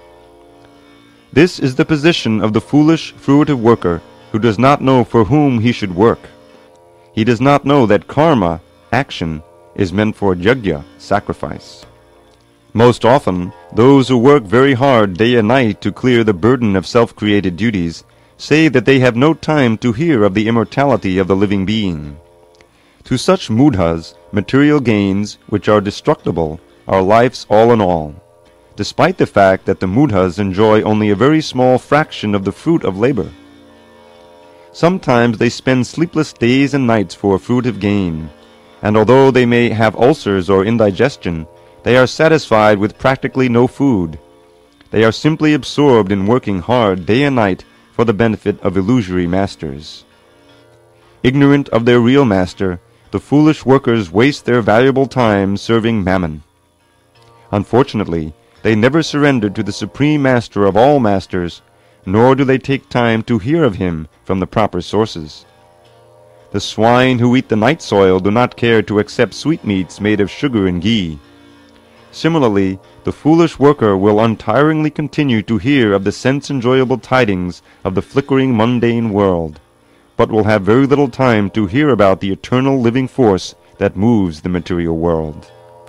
This is the position of the foolish, fruitive worker who does not know for whom he should work. He does not know that karma, action, is meant for yajna, sacrifice. Most often, those who work very hard day and night to clear the burden of self-created duties say that they have no time to hear of the immortality of the living being. To such mudhas, material gains, which are destructible, are life's all in all, despite the fact that the mudhas enjoy only a very small fraction of the fruit of labor. Sometimes they spend sleepless days and nights for fruitive gain, and although they may have ulcers or indigestion, they are satisfied with practically no food. They are simply absorbed in working hard day and night for the benefit of illusory masters. Ignorant of their real master, the foolish workers waste their valuable time serving Mammon. Unfortunately, they never surrender to the Supreme Master of all masters, nor do they take time to hear of him from the proper sources. The swine who eat the night soil do not care to accept sweetmeats made of sugar and ghee. Similarly, the foolish worker will untiringly continue to hear of the sense-enjoyable tidings of the flickering mundane world, but will have very little time to hear about the eternal living force that moves the material world.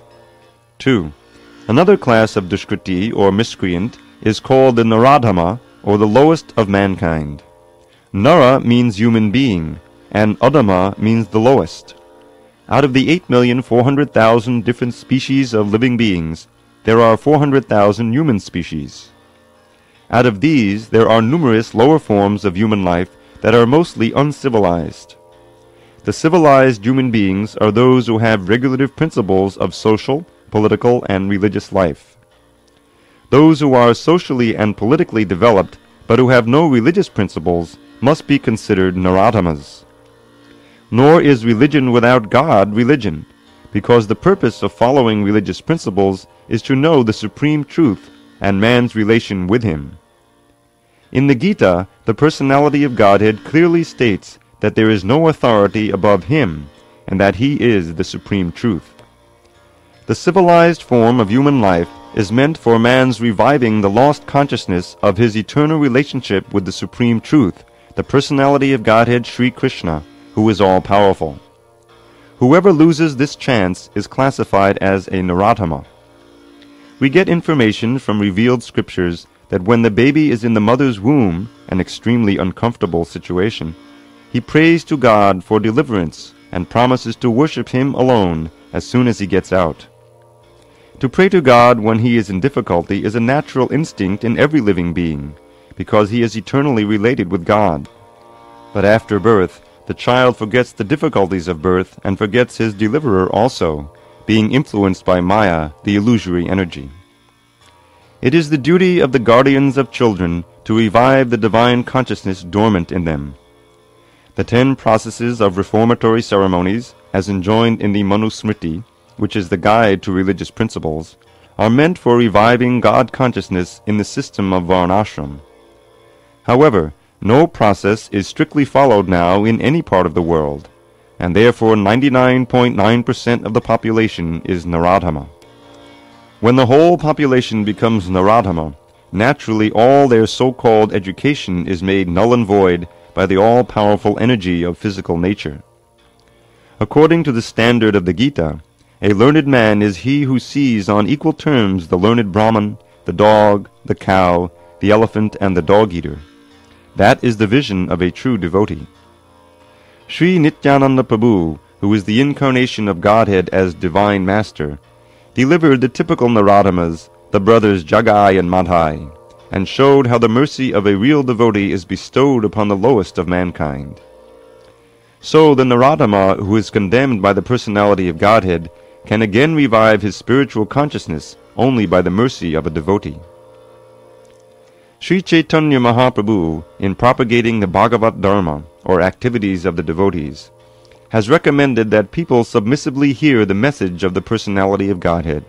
2. Another class of dushkriti, or miscreant, is called the Naradhama, or the lowest of mankind. Nara means human being, and Adama means the lowest. Out of the 8,400,000 different species of living beings, there are 400,000 human species. Out of these, there are numerous lower forms of human life that are mostly uncivilized. The civilized human beings are those who have regulative principles of social, political, and religious life. Those who are socially and politically developed, but who have no religious principles, must be considered Naradamas. Nor is religion without God religion, because the purpose of following religious principles is to know the supreme truth and man's relation with him. In the Gita, the personality of Godhead clearly states that there is no authority above him, and that he is the supreme truth. The civilized form of human life is meant for man's reviving the lost consciousness of his eternal relationship with the supreme truth, the personality of Godhead Sri Krishna, who is all-powerful. Whoever loses this chance is classified as a Naratama. We get information from revealed scriptures that when the baby is in the mother's womb, an extremely uncomfortable situation, he prays to God for deliverance and promises to worship him alone as soon as he gets out. To pray to God when he is in difficulty is a natural instinct in every living being, because he is eternally related with God. But after birth, the child forgets the difficulties of birth and forgets his deliverer also, being influenced by Maya, the illusory energy. It is the duty of the guardians of children to revive the divine consciousness dormant in them. The 10 processes of reformatory ceremonies, as enjoined in the Manusmriti, which is the guide to religious principles, are meant for reviving God consciousness in the system of Varnashram. However, no process is strictly followed now in any part of the world, and therefore 99.9% of the population is Naradhama. When the whole population becomes Naradhama, naturally all their so-called education is made null and void by the all-powerful energy of physical nature. According to the standard of the Gita, a learned man is he who sees on equal terms the learned Brahman, the dog, the cow, the elephant, and the dog-eater. That is the vision of a true devotee. Sri Nityananda Prabhu, who is the incarnation of Godhead as Divine Master, delivered the typical Naradamas, the brothers Jagai and Madhai, and showed how the mercy of a real devotee is bestowed upon the lowest of mankind. So the Naradama who is condemned by the personality of Godhead can again revive his spiritual consciousness only by the mercy of a devotee. Sri Chaitanya Mahaprabhu, in propagating the Bhagavat Dharma, or activities of the devotees, has recommended that people submissively hear the message of the personality of Godhead.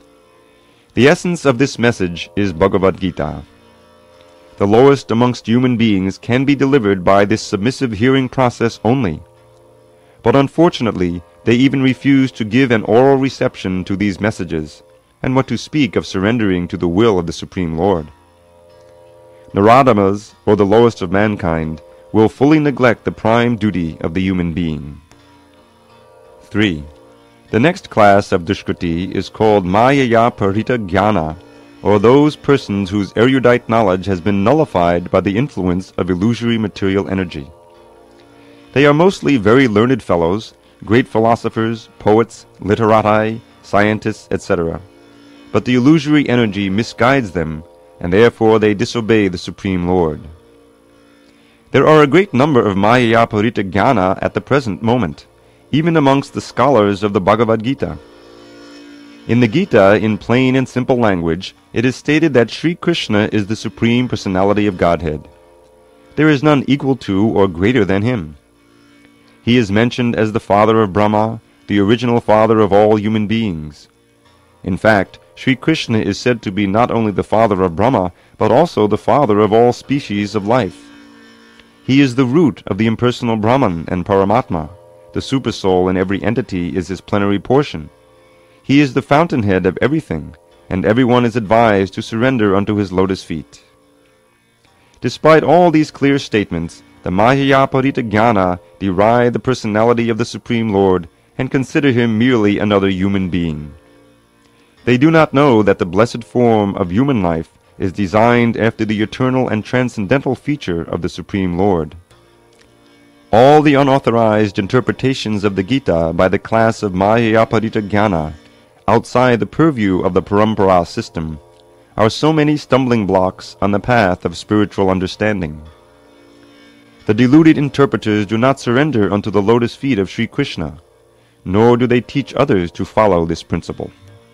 The essence of this message is Bhagavad Gita. The lowest amongst human beings can be delivered by this submissive hearing process only. But unfortunately, they even refuse to give an oral reception to these messages, and what to speak of surrendering to the will of the Supreme Lord. Naradamas, or the lowest of mankind, will fully neglect the prime duty of the human being. 3. The next class of Dushkriti is called Mayaya Parita Jnana, or those persons whose erudite knowledge has been nullified by the influence of illusory material energy. They are mostly very learned fellows, great philosophers, poets, literati, scientists, etc. But the illusory energy misguides them, and therefore they disobey the Supreme Lord. There are a great number of Mayaya Parita Jnana at the present moment, even amongst the scholars of the Bhagavad Gita. In the Gita, in plain and simple language, it is stated that Sri Krishna is the Supreme Personality of Godhead. There is none equal to or greater than him. He is mentioned as the father of Brahma, the original father of all human beings. In fact, Sri Krishna is said to be not only the father of Brahma, but also the father of all species of life. He is the root of the impersonal Brahman and Paramatma. The Supersoul in every entity is his plenary portion. He is the fountainhead of everything, and everyone is advised to surrender unto his lotus feet. Despite all these clear statements, the Mayaya Parita Jnana deride the personality of the Supreme Lord and consider him merely another human being. They do not know that the blessed form of human life is designed after the eternal and transcendental feature of the Supreme Lord. All the unauthorized interpretations of the Gita by the class of Mahayaparita Jnana, outside the purview of the Parampara system, are so many stumbling blocks on the path of spiritual understanding. The deluded interpreters do not surrender unto the lotus feet of Sri Krishna, nor do they teach others to follow this principle.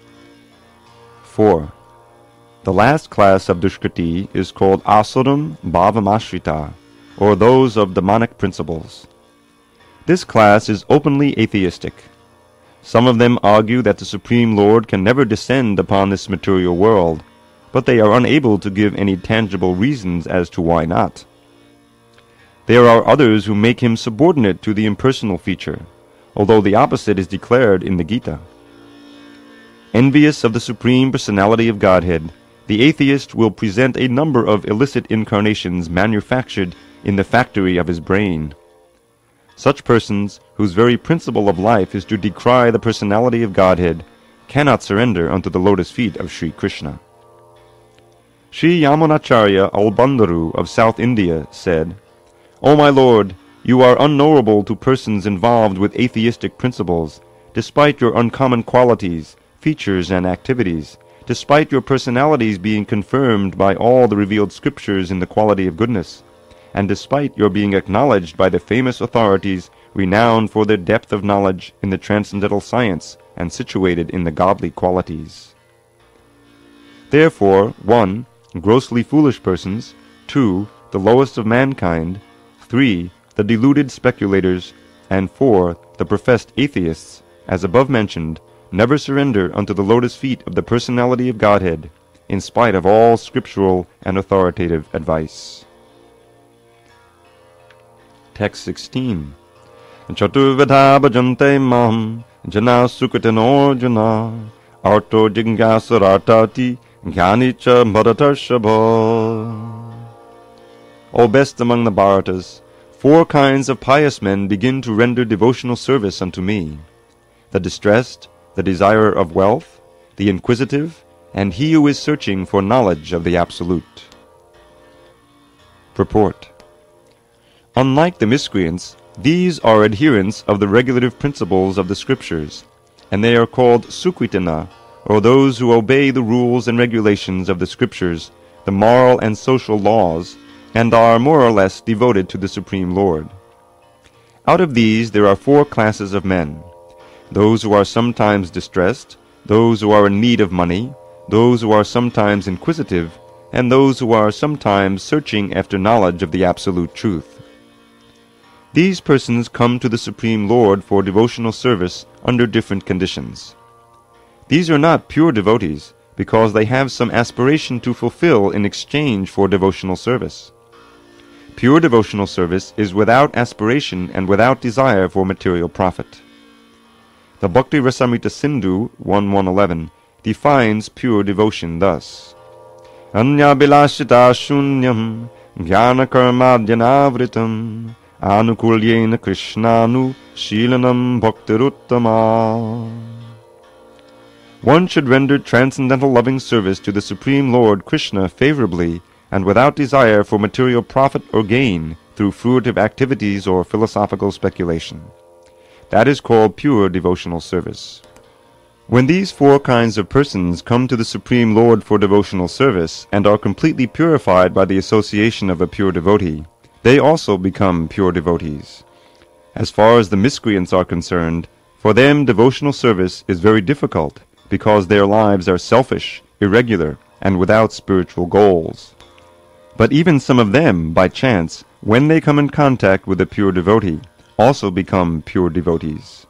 4. The last class of Dushkriti is called Asuram Bhavamashrita, or those of demonic principles. This class is openly atheistic. Some of them argue that the Supreme Lord can never descend upon this material world, but they are unable to give any tangible reasons as to why not. There are others who make him subordinate to the impersonal feature, although the opposite is declared in the Gita. Envious of the Supreme Personality of Godhead, the atheist will present a number of illicit incarnations manufactured in the factory of his brain. Such persons, whose very principle of life is to decry the personality of Godhead, cannot surrender unto the lotus feet of Sri Krishna. Sri Yamunacharya Albandharu of South India said, "O my Lord, you are unknowable to persons involved with atheistic principles, despite your uncommon qualities, features, and activities, despite your personalities being confirmed by all the revealed scriptures in the quality of goodness, and despite your being acknowledged by the famous authorities renowned for their depth of knowledge in the transcendental science and situated in the godly qualities." Therefore, 1. Grossly foolish persons, 2. The lowest of mankind, 3. The deluded speculators, and 4. The professed atheists, as above mentioned, never surrender unto the lotus feet of the personality of Godhead, in spite of all scriptural and authoritative advice. Text 16. Chaturvedha bhajante mam jana sukritanarjuna arto jignasarartati jnanicha bharatarshabha. O best among the Bharatas, 4 kinds of pious men begin to render devotional service unto me: the distressed, the desirer of wealth, the inquisitive, and he who is searching for knowledge of the Absolute. Purport. Unlike the miscreants, these are adherents of the regulative principles of the Scriptures, and they are called Sukritana, or those who obey the rules and regulations of the Scriptures, the moral and social laws, and are more or less devoted to the Supreme Lord. Out of these there are 4 classes of men: those who are sometimes distressed, those who are in need of money, those who are sometimes inquisitive, and those who are sometimes searching after knowledge of the absolute truth. These persons come to the Supreme Lord for devotional service under different conditions. These are not pure devotees, because they have some aspiration to fulfill in exchange for devotional service. Pure devotional service is without aspiration and without desire for material profit. The Bhakti Rasamrita Sindhu 1.1.11 defines pure devotion thus: Anya bilashita shunyam jnana karmadhyanavritam anukulyena krishnanu shilanam bhaktiruttama. One should render transcendental loving service to the Supreme Lord Krishna favorably and without desire for material profit or gain through fruitive activities or philosophical speculation. That is called pure devotional service. When these 4 kinds of persons come to the Supreme Lord for devotional service and are completely purified by the association of a pure devotee, they also become pure devotees. As far as the miscreants are concerned, for them devotional service is very difficult, because their lives are selfish, irregular, and without spiritual goals. But even some of them, by chance, when they come in contact with a pure devotee, also become pure devotees.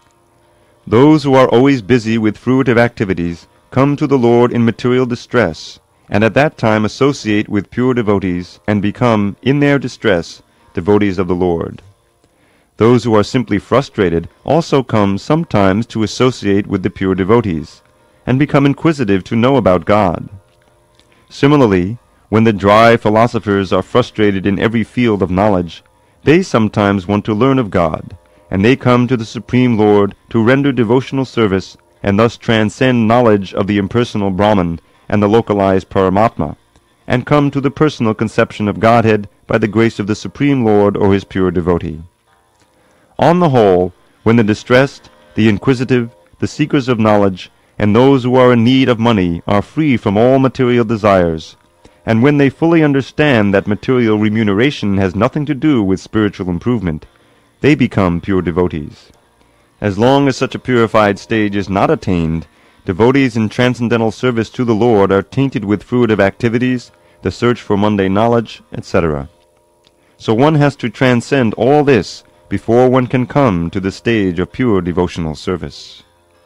Those who are always busy with fruitive activities come to the Lord in material distress, and at that time associate with pure devotees and become, in their distress, devotees of the Lord. Those who are simply frustrated also come sometimes to associate with the pure devotees, and become inquisitive to know about God. Similarly, when the dry philosophers are frustrated in every field of knowledge, they sometimes want to learn of God, and they come to the Supreme Lord to render devotional service and thus transcend knowledge of the impersonal Brahman and the localized Paramatma, and come to the personal conception of Godhead by the grace of the Supreme Lord or his pure devotee. On the whole, when the distressed, the inquisitive, the seekers of knowledge, and those who are in need of money are free from all material desires, and when they fully understand that material remuneration has nothing to do with spiritual improvement, they become pure devotees. As long as such a purified stage is not attained, devotees in transcendental service to the Lord are tainted with fruitive activities, the search for mundane knowledge, etc. So one has to transcend all this before one can come to the stage of pure devotional service.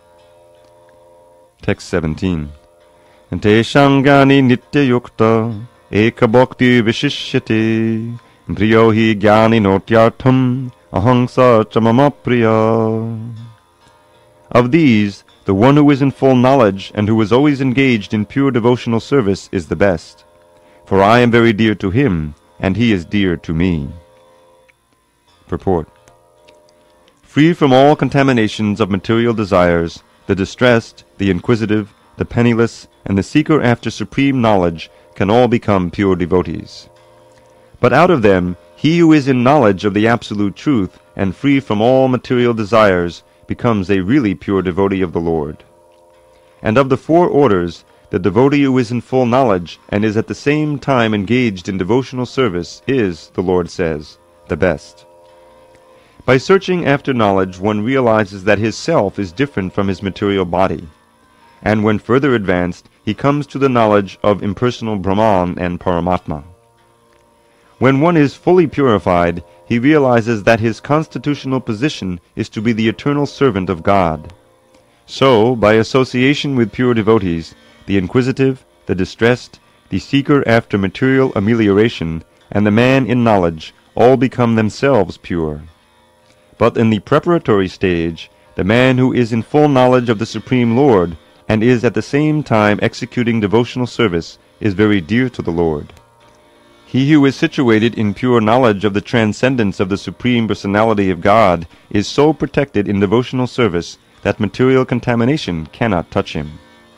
Text 17. Teshang gyani nitya yukta eka bhakti vishishyate priyo hi gyani notyartham ahang sa chamama priya. Of these, the one who is in full knowledge and who is always engaged in pure devotional service is the best. For I am very dear to him, and he is dear to me. Purport. Free from all contaminations of material desires, the distressed, the inquisitive, the penniless, and the seeker after supreme knowledge can all become pure devotees. But out of them, he who is in knowledge of the absolute truth and free from all material desires becomes a really pure devotee of the Lord. And of the four orders, the devotee who is in full knowledge and is at the same time engaged in devotional service is, the Lord says, the best. By searching after knowledge, one realizes that his self is different from his material body, and when further advanced, he comes to the knowledge of impersonal Brahman and Paramatma. When one is fully purified, he realizes that his constitutional position is to be the eternal servant of God. So, by association with pure devotees, the inquisitive, the distressed, the seeker after material amelioration, and the man in knowledge all become themselves pure. But in the preparatory stage, the man who is in full knowledge of the Supreme Lord and is at the same time executing devotional service is very dear to the Lord. He who is situated in pure knowledge of the transcendence of the Supreme Personality of God is so protected in devotional service that material contamination cannot touch him.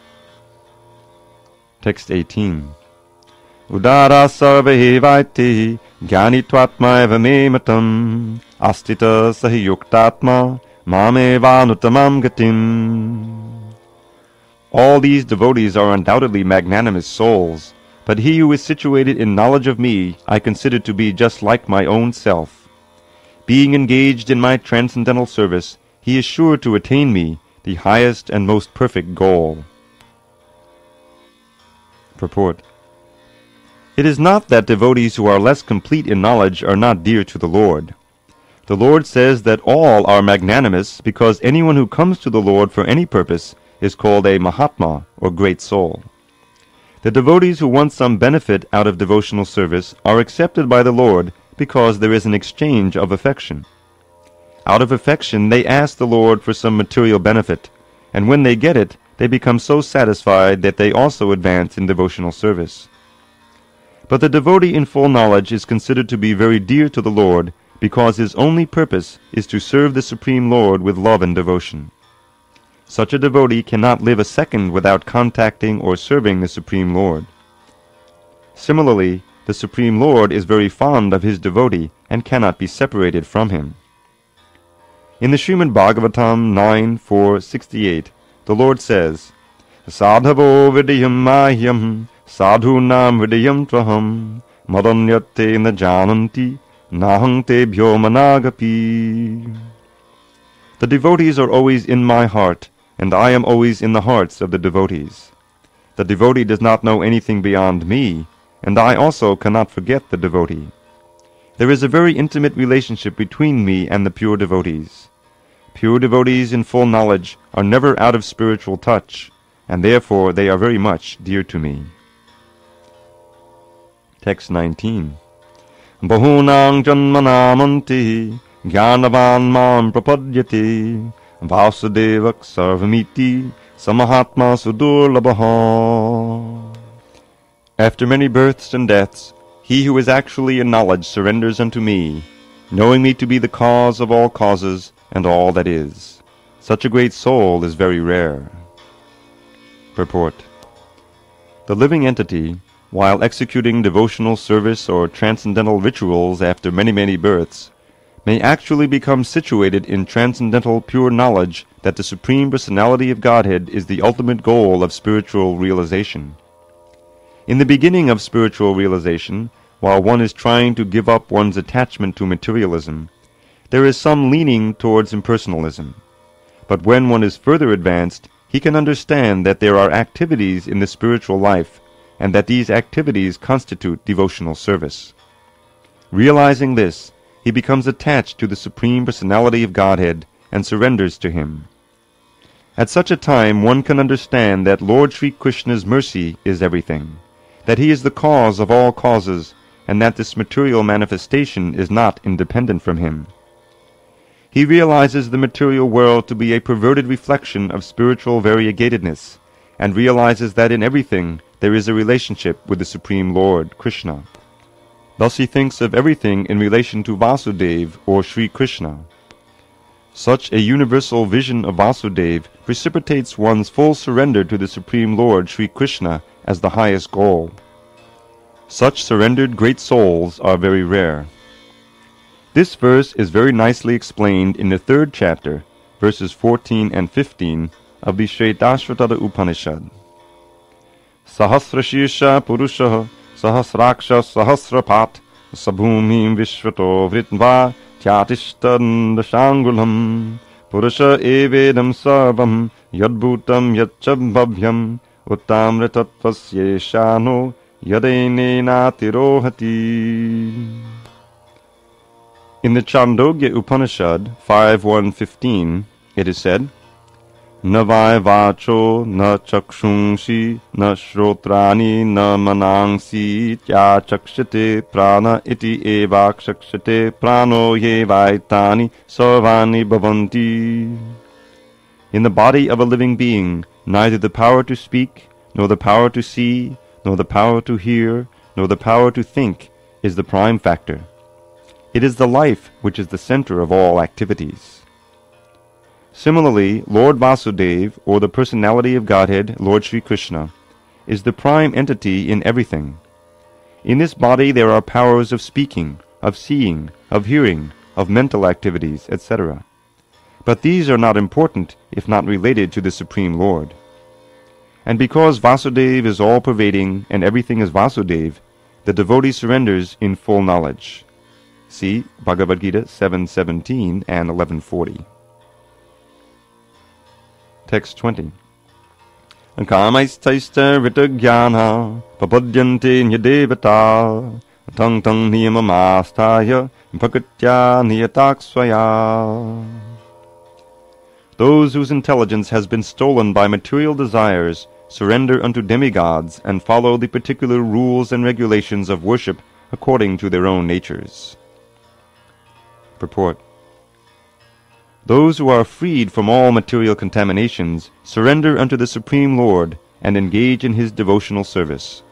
Text 18. Udara sarvahe vaiti gyani twatma eva me matam astita sahi yuktatma mame vanutamam gatim. All these devotees are undoubtedly magnanimous souls, but he who is situated in knowledge of me I consider to be just like my own self. Being engaged in my transcendental service, he is sure to attain me, the highest and most perfect goal. Purport. It is not that devotees who are less complete in knowledge are not dear to the Lord. The Lord says that all are magnanimous because anyone who comes to the Lord for any purpose is called a Mahatma, or great soul. The devotees who want some benefit out of devotional service are accepted by the Lord because there is an exchange of affection. Out of affection they ask the Lord for some material benefit, and when they get it, they become so satisfied that they also advance in devotional service. But the devotee in full knowledge is considered to be very dear to the Lord because his only purpose is to serve the Supreme Lord with love and devotion. Such a devotee cannot live a second without contacting or serving the Supreme Lord. Similarly, the Supreme Lord is very fond of his devotee and cannot be separated from him. In the Srimad Bhagavatam 9:4-68, the Lord says, Sadhavo vidiyam mahyam sadhunam vidiyam tvaham madanyate na jananti nahang tebhyo managapi. The devotees are always in my heart, and I am always in the hearts of the devotees. The devotee does not know anything beyond me, and I also cannot forget the devotee. There is a very intimate relationship between me and the pure devotees. Pure devotees in full knowledge are never out of spiritual touch, and therefore they are very much dear to me. Text 19. Bahunang janmanamanti Jnanavan mam prapadyate Vasudevak sarvamiti Samahatma sudurlabha. After many births and deaths, he who is actually in knowledge surrenders unto me, knowing me to be the cause of all causes and all that is. Such a great soul is very rare. Purport. The living entity, while executing devotional service or transcendental rituals after many births, may actually become situated in transcendental pure knowledge that the Supreme Personality of Godhead is the ultimate goal of spiritual realization. In the beginning of spiritual realization, while one is trying to give up one's attachment to materialism, there is some leaning towards impersonalism. But when one is further advanced, he can understand that there are activities in the spiritual life, and that these activities constitute devotional service. Realizing this, he becomes attached to the Supreme Personality of Godhead and surrenders to Him. At such a time, one can understand that Lord Sri Krishna's mercy is everything, that He is the cause of all causes, and that this material manifestation is not independent from Him. He realizes the material world to be a perverted reflection of spiritual variegatedness, and realizes that in everything there is a relationship with the Supreme Lord, Krishna. Thus he thinks of everything in relation to Vasudeva or Sri Krishna. Such a universal vision of Vasudeva precipitates one's full surrender to the Supreme Lord Sri Krishna as the highest goal. Such surrendered great souls are very rare. This verse is very nicely explained in the 3rd chapter, verses 14 and 15 of the Shvetashvatara Upanishad. Sahasrashirsha Purusha Sahasraksha Sahasrapat Sabhumim Vishvato Vritva Tyatishtan Dashangulam Purusha Evedam Sarvam Yadbhutam Yachabhavyam Uttamritatvasye Yadene. In the Chandogya Upanishad 5.1.15, it is said, Na vai vacho, na chakshungshi, na shrotrani, na manangsi, tya chakshate prana iti eva chakshate prano ye vaitani sarvani bhavanti. In the body of a living being, neither the power to speak, nor the power to see, nor the power to hear, nor the power to think is the prime factor. It is the life which is the center of all activities. Similarly, Lord Vasudeva, or the Personality of Godhead, Lord Sri Krishna, is the prime entity in everything. In this body there are powers of speaking, of seeing, of hearing, of mental activities, etc. But these are not important if not related to the Supreme Lord. And because Vasudeva is all-pervading and everything is Vasudeva, the devotee surrenders in full knowledge. See Bhagavad Gita 7.17 and 11.40. Text 20. Kamaistaista ritagyana papadyante nyadevata tang tang niyamamastaya prakritya niyataksvaya. Those whose intelligence has been stolen by material desires surrender unto demigods and follow the particular rules and regulations of worship according to their own natures. Purport. Those who are freed from all material contaminations surrender unto the Supreme Lord and engage in His devotional service.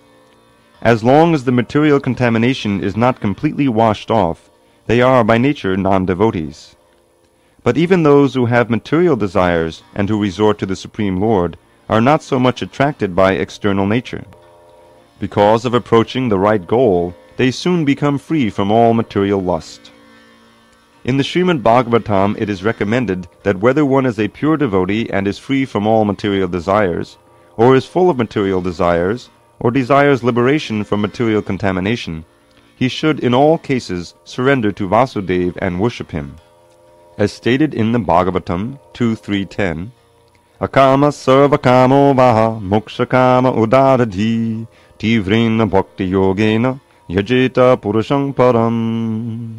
As long as the material contamination is not completely washed off, they are by nature non-devotees. But even those who have material desires and who resort to the Supreme Lord are not so much attracted by external nature. Because of approaching the right goal, they soon become free from all material lust. In the Srimad Bhagavatam it is recommended that whether one is a pure devotee and is free from all material desires, or is full of material desires, or desires liberation from material contamination, he should in all cases surrender to Vasudeva and worship him. As stated in the Bhagavatam 2.3.10, Akama sarvakamo vaha mokshakama udaradhi tivrena bhakti yogena yajeta purusham param.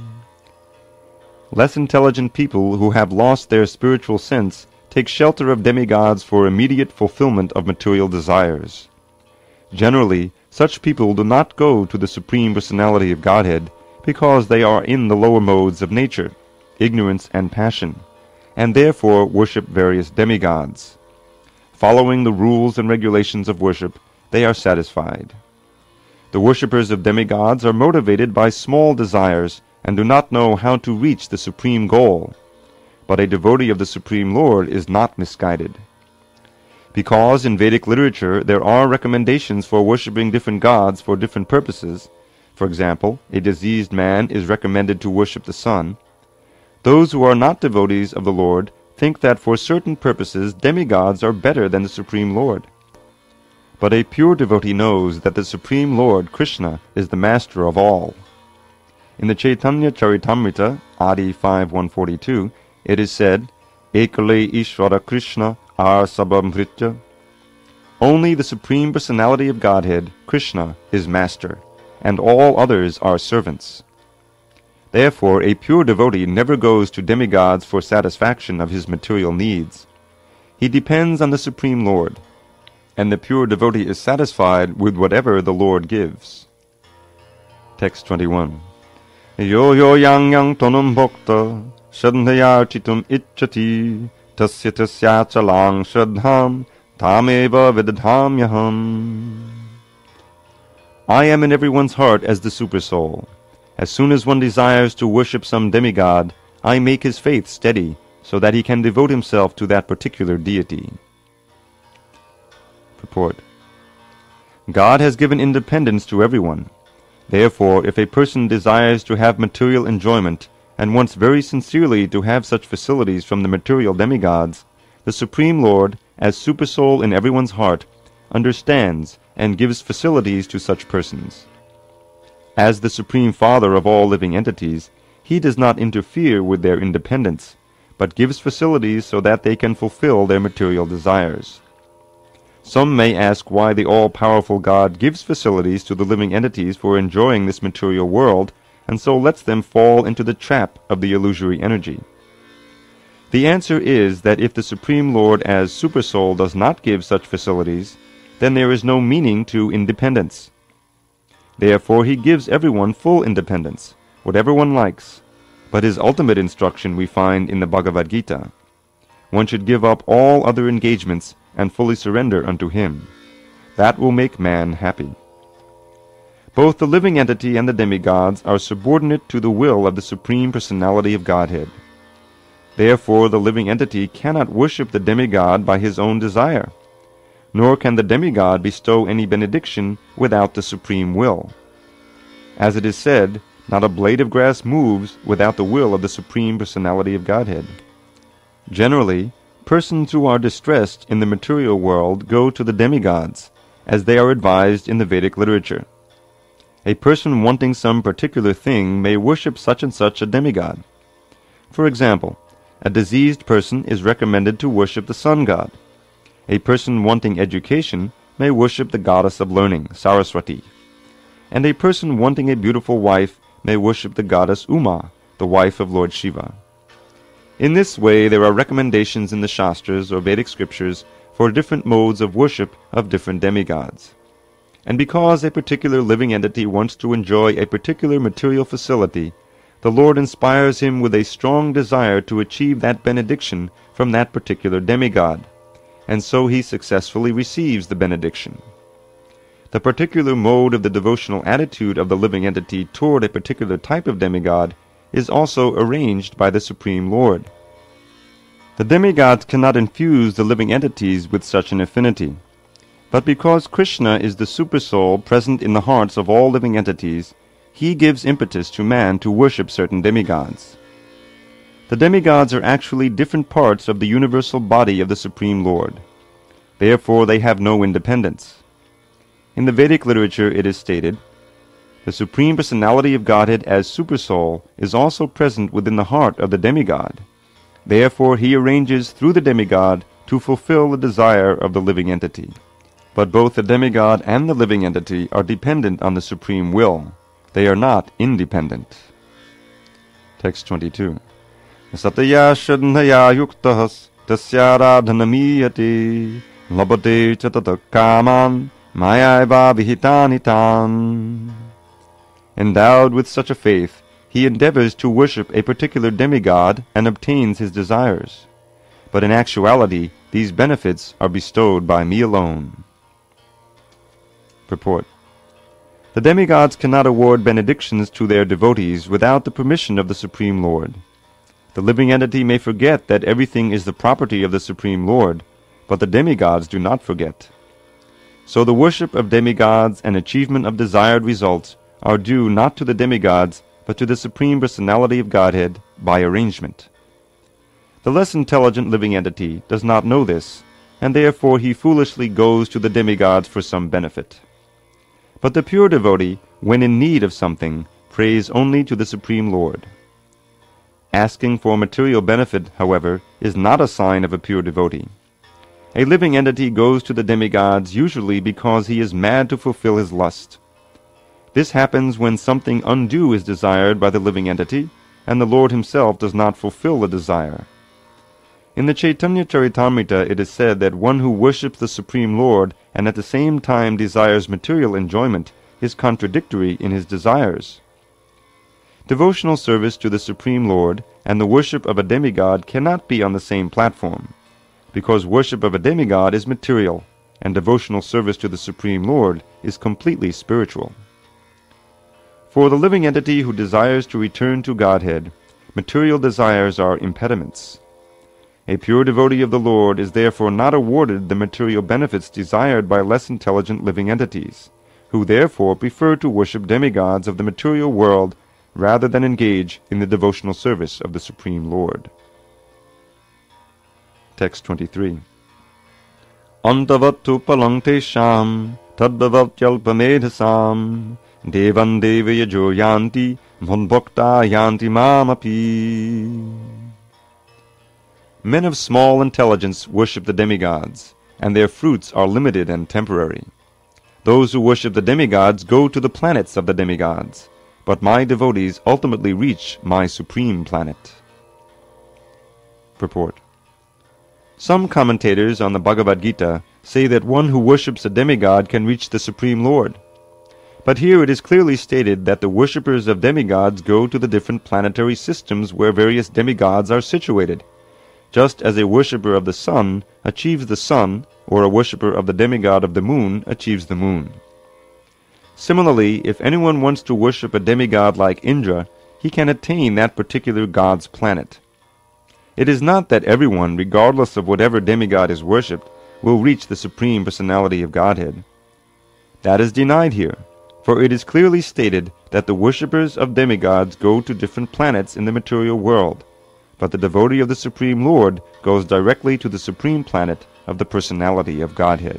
Less intelligent people who have lost their spiritual sense take shelter of demigods for immediate fulfillment of material desires. Generally, such people do not go to the Supreme Personality of Godhead because they are in the lower modes of nature, ignorance and passion, and therefore worship various demigods. Following the rules and regulations of worship, they are satisfied. The worshippers of demigods are motivated by small desires and do not know how to reach the supreme goal. But a devotee of the Supreme Lord is not misguided. Because in Vedic literature there are recommendations for worshipping different gods for different purposes, for example, a diseased man is recommended to worship the sun, those who are not devotees of the Lord think that for certain purposes demigods are better than the Supreme Lord. But a pure devotee knows that the Supreme Lord, Krishna, is the master of all. In the Chaitanya Charitamrita, Adi 5.142, it is said, Ekale Ishvara Krishna ar sabamritya. Only the Supreme Personality of Godhead, Krishna, is master, and all others are servants. Therefore, a pure devotee never goes to demigods for satisfaction of his material needs. He depends on the Supreme Lord, and the pure devotee is satisfied with whatever the Lord gives. Text 21. Yo yo yang yang tonam bhakta shraddhaya chitam ichchati tasya tasya chalang shraddham tameva vidadhamyaham. I am in everyone's heart as the Supersoul. As soon as one desires to worship some demigod, I make his faith steady, so that he can devote himself to that particular deity. Purport. God has given independence to everyone. Therefore, if a person desires to have material enjoyment, and wants very sincerely to have such facilities from the material demigods, the Supreme Lord, as Supersoul in everyone's heart, understands and gives facilities to such persons. As the Supreme Father of all living entities, he does not interfere with their independence, but gives facilities so that they can fulfill their material desires. Some may ask why the all-powerful God gives facilities to the living entities for enjoying this material world, and so lets them fall into the trap of the illusory energy. The answer is that if the Supreme Lord as Supersoul does not give such facilities, then there is no meaning to independence. Therefore he gives everyone full independence, whatever one likes, but his ultimate instruction we find in the Bhagavad Gita. One should give up all other engagements and fully surrender unto him. That will make man happy. Both the living entity and the demigods are subordinate to the will of the Supreme Personality of Godhead. Therefore the living entity cannot worship the demigod by his own desire, nor can the demigod bestow any benediction without the supreme will. As it is said, not a blade of grass moves without the will of the Supreme Personality of Godhead. Generally, persons who are distressed in the material world go to the demigods, as they are advised in the Vedic literature. A person wanting some particular thing may worship such and such a demigod. For example, a diseased person is recommended to worship the sun god. A person wanting education may worship the goddess of learning, Saraswati. And a person wanting a beautiful wife may worship the goddess Uma, the wife of Lord Shiva. In this way there are recommendations in the Shastras or Vedic scriptures for different modes of worship of different demigods. And because a particular living entity wants to enjoy a particular material facility, the Lord inspires him with a strong desire to achieve that benediction from that particular demigod, and so he successfully receives the benediction. The particular mode of the devotional attitude of the living entity toward a particular type of demigod is also arranged by the Supreme Lord. The demigods cannot infuse the living entities with such an affinity, but because Krishna is the Supersoul present in the hearts of all living entities, he gives impetus to man to worship certain demigods. The demigods are actually different parts of the universal body of the Supreme Lord. Therefore they have no independence. In the Vedic literature it is stated, the Supreme Personality of Godhead as Supersoul is also present within the heart of the demigod. Therefore he arranges through the demigod to fulfill the desire of the living entity. But both the demigod and the living entity are dependent on the Supreme Will. They are not independent. Text 22. Satya shraddhaya yuktahas tasyaradhanamiyate labate chatata kaman mayaiva vihitani tan. Endowed with such a faith, he endeavors to worship a particular demigod and obtains his desires. But in actuality, these benefits are bestowed by me alone. Purport. The demigods cannot award benedictions to their devotees without the permission of the Supreme Lord. The living entity may forget that everything is the property of the Supreme Lord, but the demigods do not forget. So the worship of demigods and achievement of desired results are due not to the demigods, but to the Supreme Personality of Godhead by arrangement. The less intelligent living entity does not know this, and therefore he foolishly goes to the demigods for some benefit. But the pure devotee, when in need of something, prays only to the Supreme Lord. Asking for material benefit, however, is not a sign of a pure devotee. A living entity goes to the demigods usually because he is mad to fulfill his lust. This happens when something undue is desired by the living entity, and the Lord himself does not fulfill the desire. In the Chaitanya Charitamrita it is said that one who worships the Supreme Lord and at the same time desires material enjoyment is contradictory in his desires. Devotional service to the Supreme Lord and the worship of a demigod cannot be on the same platform, because worship of a demigod is material, and devotional service to the Supreme Lord is completely spiritual. For the living entity who desires to return to Godhead, material desires are impediments. A pure devotee of the Lord is therefore not awarded the material benefits desired by less intelligent living entities, who therefore prefer to worship demigods of the material world rather than engage in the devotional service of the Supreme Lord. Text 23. Antavattu palangte sham tadbhavatyalpamedhasam devan devayajo yanti bhakta yanti mamapi. Men of small intelligence worship the demigods, and their fruits are limited and temporary. Those who worship the demigods go to the planets of the demigods, but my devotees ultimately reach my supreme planet. Purport. Some commentators on the Bhagavad Gita say that one who worships a demigod can reach the Supreme Lord. But here it is clearly stated that the worshippers of demigods go to the different planetary systems where various demigods are situated, just as a worshipper of the sun achieves the sun, or a worshipper of the demigod of the moon achieves the moon. Similarly, if anyone wants to worship a demigod like Indra, he can attain that particular god's planet. It is not that everyone, regardless of whatever demigod is worshipped, will reach the Supreme Personality of Godhead. That is denied here, for it is clearly stated that the worshippers of demigods go to different planets in the material world, but the devotee of the Supreme Lord goes directly to the supreme planet of the Personality of Godhead.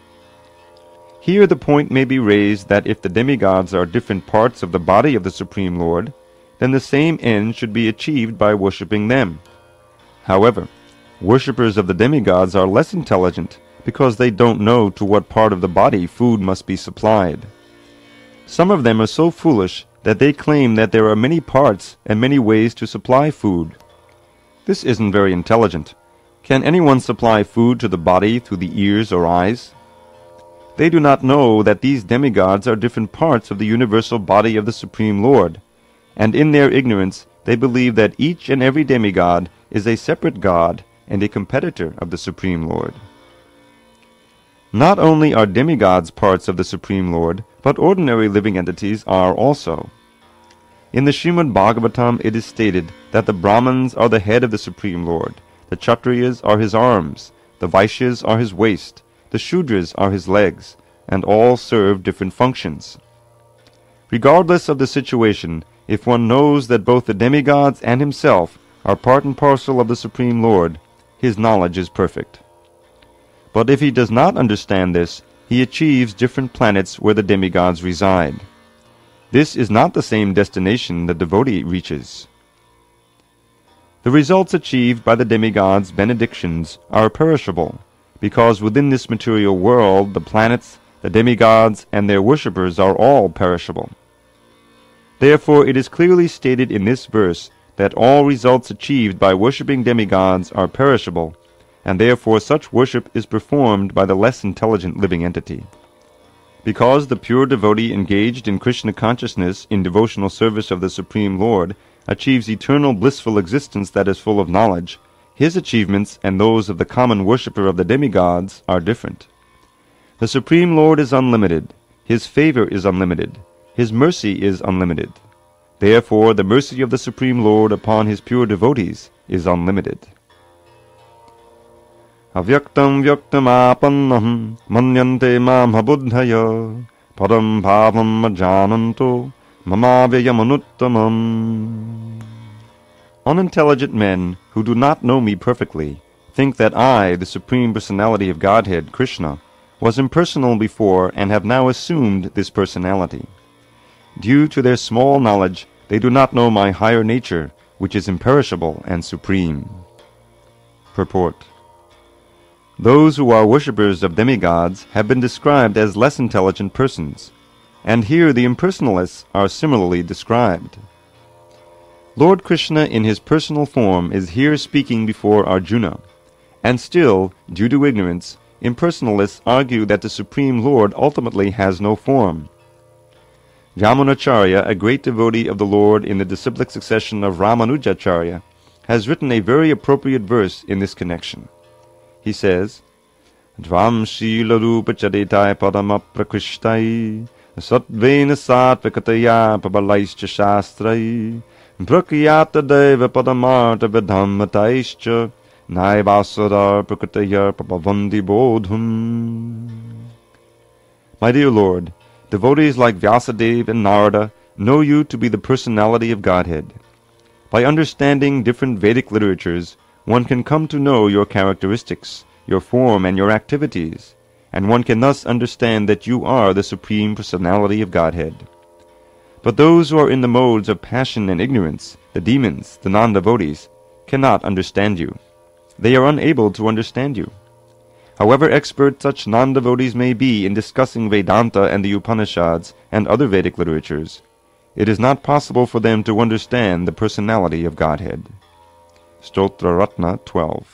Here the point may be raised that if the demigods are different parts of the body of the Supreme Lord, then the same end should be achieved by worshipping them. However, worshippers of the demigods are less intelligent because they don't know to what part of the body food must be supplied. Some of them are so foolish that they claim that there are many parts and many ways to supply food. This isn't very intelligent. Can anyone supply food to the body through the ears or eyes? They do not know that these demigods are different parts of the universal body of the Supreme Lord, and in their ignorance they believe that each and every demigod is a separate god and a competitor of the Supreme Lord. Not only are demigods parts of the Supreme Lord, but ordinary living entities are also. In the Srimad Bhagavatam it is stated that the Brahmins are the head of the Supreme Lord, the Kshatriyas are his arms, the Vaishyas are his waist, the Shudras are his legs, and all serve different functions. Regardless of the situation, if one knows that both the demigods and himself are part and parcel of the Supreme Lord, his knowledge is perfect. But if he does not understand this, he achieves different planets where the demigods reside. This is not the same destination the devotee reaches. The results achieved by the demigods' benedictions are perishable, because within this material world the planets, the demigods, and their worshippers are all perishable. Therefore it is clearly stated in this verse that all results achieved by worshipping demigods are perishable, and therefore such worship is performed by the less intelligent living entity. Because the pure devotee engaged in Krishna consciousness in devotional service of the Supreme Lord achieves eternal blissful existence that is full of knowledge, his achievements and those of the common worshipper of the demigods are different. The Supreme Lord is unlimited, his favor is unlimited, his mercy is unlimited. Therefore the mercy of the Supreme Lord upon his pure devotees is unlimited. Avyaktam vyaktamapannam manyante mam habuddhaya padam bhavam ajananto mamavyayamanuttama. Unintelligent men who do not know me perfectly think that I, the Supreme Personality of Godhead, Krishna, was impersonal before and have now assumed this personality. Due to their small knowledge, they do not know my higher nature, which is imperishable and supreme. Purport. Those who are worshippers of demigods have been described as less intelligent persons, and here the impersonalists are similarly described. Lord Krishna in his personal form is here speaking before Arjuna, and still, due to ignorance, impersonalists argue that the Supreme Lord ultimately has no form. Yamunacharya, a great devotee of the Lord in the disciplic succession of Ramanujacharya, has written a very appropriate verse in this connection. He says, Dvam Shila Rupa Charitai Padamaprakrishtai Satvena Satvikataya Pabalaischa Shastrai Prakyata Deva Padamarta Vedhammataischa Naivasara Prakritaya Papavandi Bodhum. My dear Lord, devotees like Vyasadeva and Narada know you to be the personality of Godhead. By understanding different Vedic literatures, one can come to know your characteristics, your form, and your activities, and one can thus understand that you are the Supreme Personality of Godhead. But those who are in the modes of passion and ignorance, the demons, the non-devotees, cannot understand you. They are unable to understand you. However expert such non-devotees may be in discussing Vedanta and the Upanishads and other Vedic literatures, it is not possible for them to understand the personality of Godhead. Stotra Ratna 12.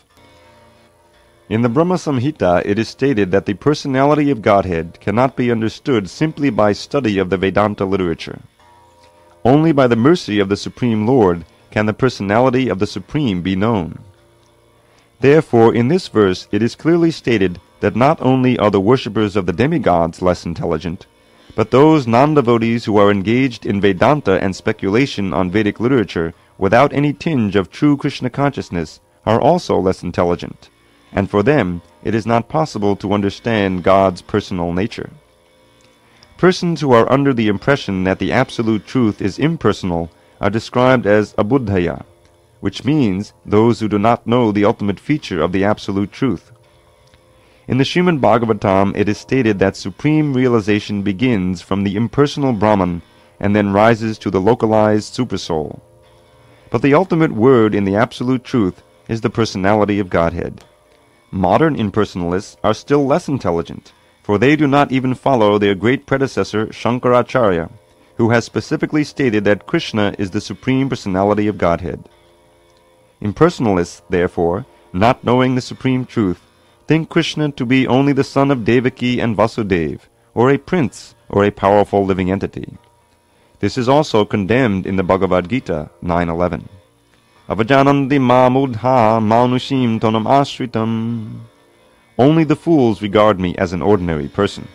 In the Brahma Samhita it is stated that the personality of Godhead cannot be understood simply by study of the Vedanta literature. Only by the mercy of the Supreme Lord can the personality of the Supreme be known. Therefore, in this verse it is clearly stated that not only are the worshippers of the demigods less intelligent, but those non-devotees who are engaged in Vedanta and speculation on Vedic literature without any tinge of true Krishna consciousness are also less intelligent, and for them it is not possible to understand God's personal nature. Persons who are under the impression that the Absolute Truth is impersonal are described as abuddhaya, which means those who do not know the ultimate feature of the Absolute Truth. In the Srimad Bhagavatam it is stated that supreme realization begins from the impersonal Brahman and then rises to the localized Supersoul. But the ultimate word in the Absolute Truth is the personality of Godhead. Modern impersonalists are still less intelligent, for they do not even follow their great predecessor Shankaracharya, who has specifically stated that Krishna is the Supreme Personality of Godhead. Impersonalists, therefore, not knowing the Supreme Truth, think Krishna to be only the son of Devaki and Vasudeva, or a prince, or a powerful living entity. This is also condemned in the Bhagavad Gita 9:11. Avajanandi mamudha manushim tonam ashritam. Only the fools regard me as an ordinary person.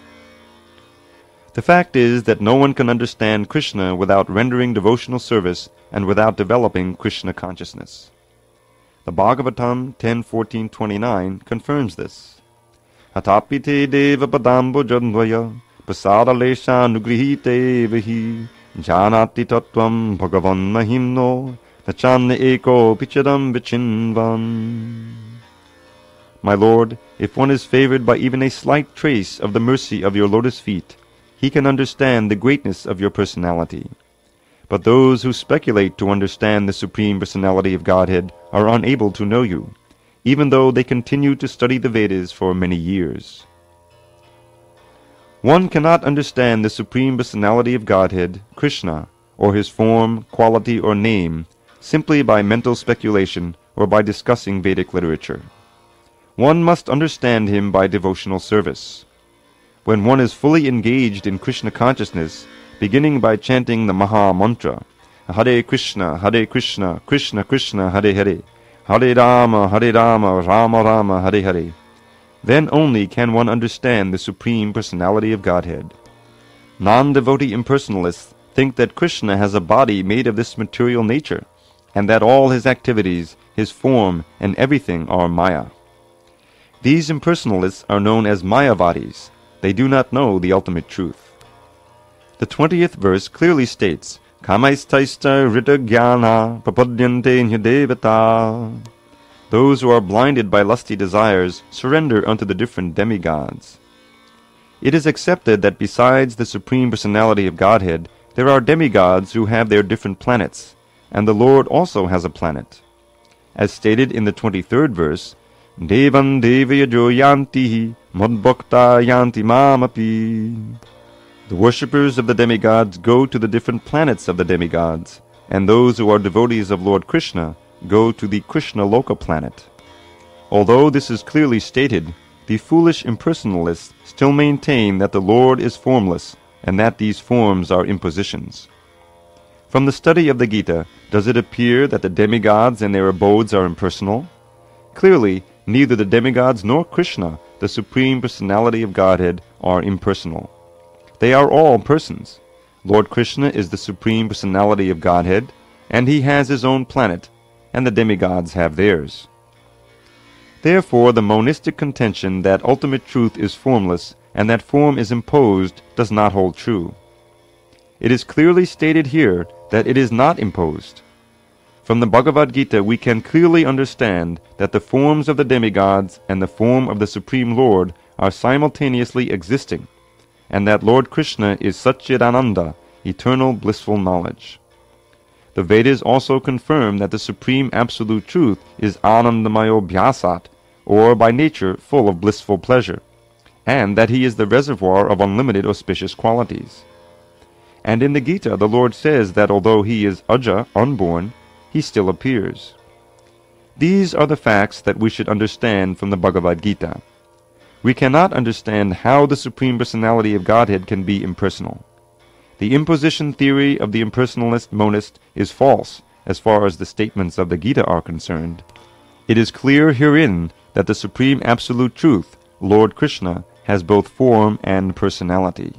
The fact is that no one can understand Krishna without rendering devotional service and without developing Krishna consciousness. The Bhagavatam 10:14-29 confirms this. Hatapite deva padambo jandvaya pasada lesha nugrihite vahi janati tattvam bhagavan mahimno nachanne eko pichadam vichinvan. My Lord, if one is favored by even a slight trace of the mercy of your lotus feet, he can understand the greatness of your personality. But those who speculate to understand the Supreme Personality of Godhead are unable to know you, even though they continue to study the Vedas for many years. One cannot understand the Supreme Personality of Godhead, Krishna, or his form, quality, or name, simply by mental speculation or by discussing Vedic literature. One must understand him by devotional service. When one is fully engaged in Krishna consciousness, beginning by chanting the Maha Mantra, Hare Krishna, Krishna Krishna, Hare Hare, Hare Rama, Rama Rama, Hare Hare, then only can one understand the Supreme Personality of Godhead. Non-devotee impersonalists think that Krishna has a body made of this material nature, and that all his activities, his form, and everything are Maya. These impersonalists are known as Mayavadis. They do not know the ultimate truth. The 20th verse clearly states, Kamaistaista rita jnana papadyante nyadevata. Those who are blinded by lusty desires surrender unto the different demigods. It is accepted that besides the Supreme Personality of Godhead, there are demigods who have their different planets, and the Lord also has a planet. As stated in the 23rd verse, Devan devayajo yanti madbhakta yanti mamapi. The worshippers of the demigods go to the different planets of the demigods, and those who are devotees of Lord Krishna go to the Krishna Loka planet. Although this is clearly stated, the foolish impersonalists still maintain that the Lord is formless and that these forms are impositions. From the study of the Gita, does it appear that the demigods and their abodes are impersonal? Clearly, neither the demigods nor Krishna, the Supreme Personality of Godhead, are impersonal. They are all persons. Lord Krishna is the Supreme Personality of Godhead, and he has his own planet, and the demigods have theirs. Therefore, the monistic contention that ultimate truth is formless and that form is imposed does not hold true. It is clearly stated here that it is not imposed. From the Bhagavad Gita we can clearly understand that the forms of the demigods and the form of the Supreme Lord are simultaneously existing, and that Lord Krishna is Satchidananda, eternal blissful knowledge. The Vedas also confirm that the Supreme Absolute Truth is Anandamayo Bhyasat, or by nature full of blissful pleasure, and that he is the reservoir of unlimited auspicious qualities. And in the Gita the Lord says that although he is Aja, unborn, he still appears. These are the facts that we should understand from the Bhagavad Gita. We cannot understand how the Supreme Personality of Godhead can be impersonal. The imposition theory of the impersonalist monist is false as far as the statements of the Gita are concerned. It is clear herein that the Supreme Absolute Truth, Lord Krishna, has both form and personality.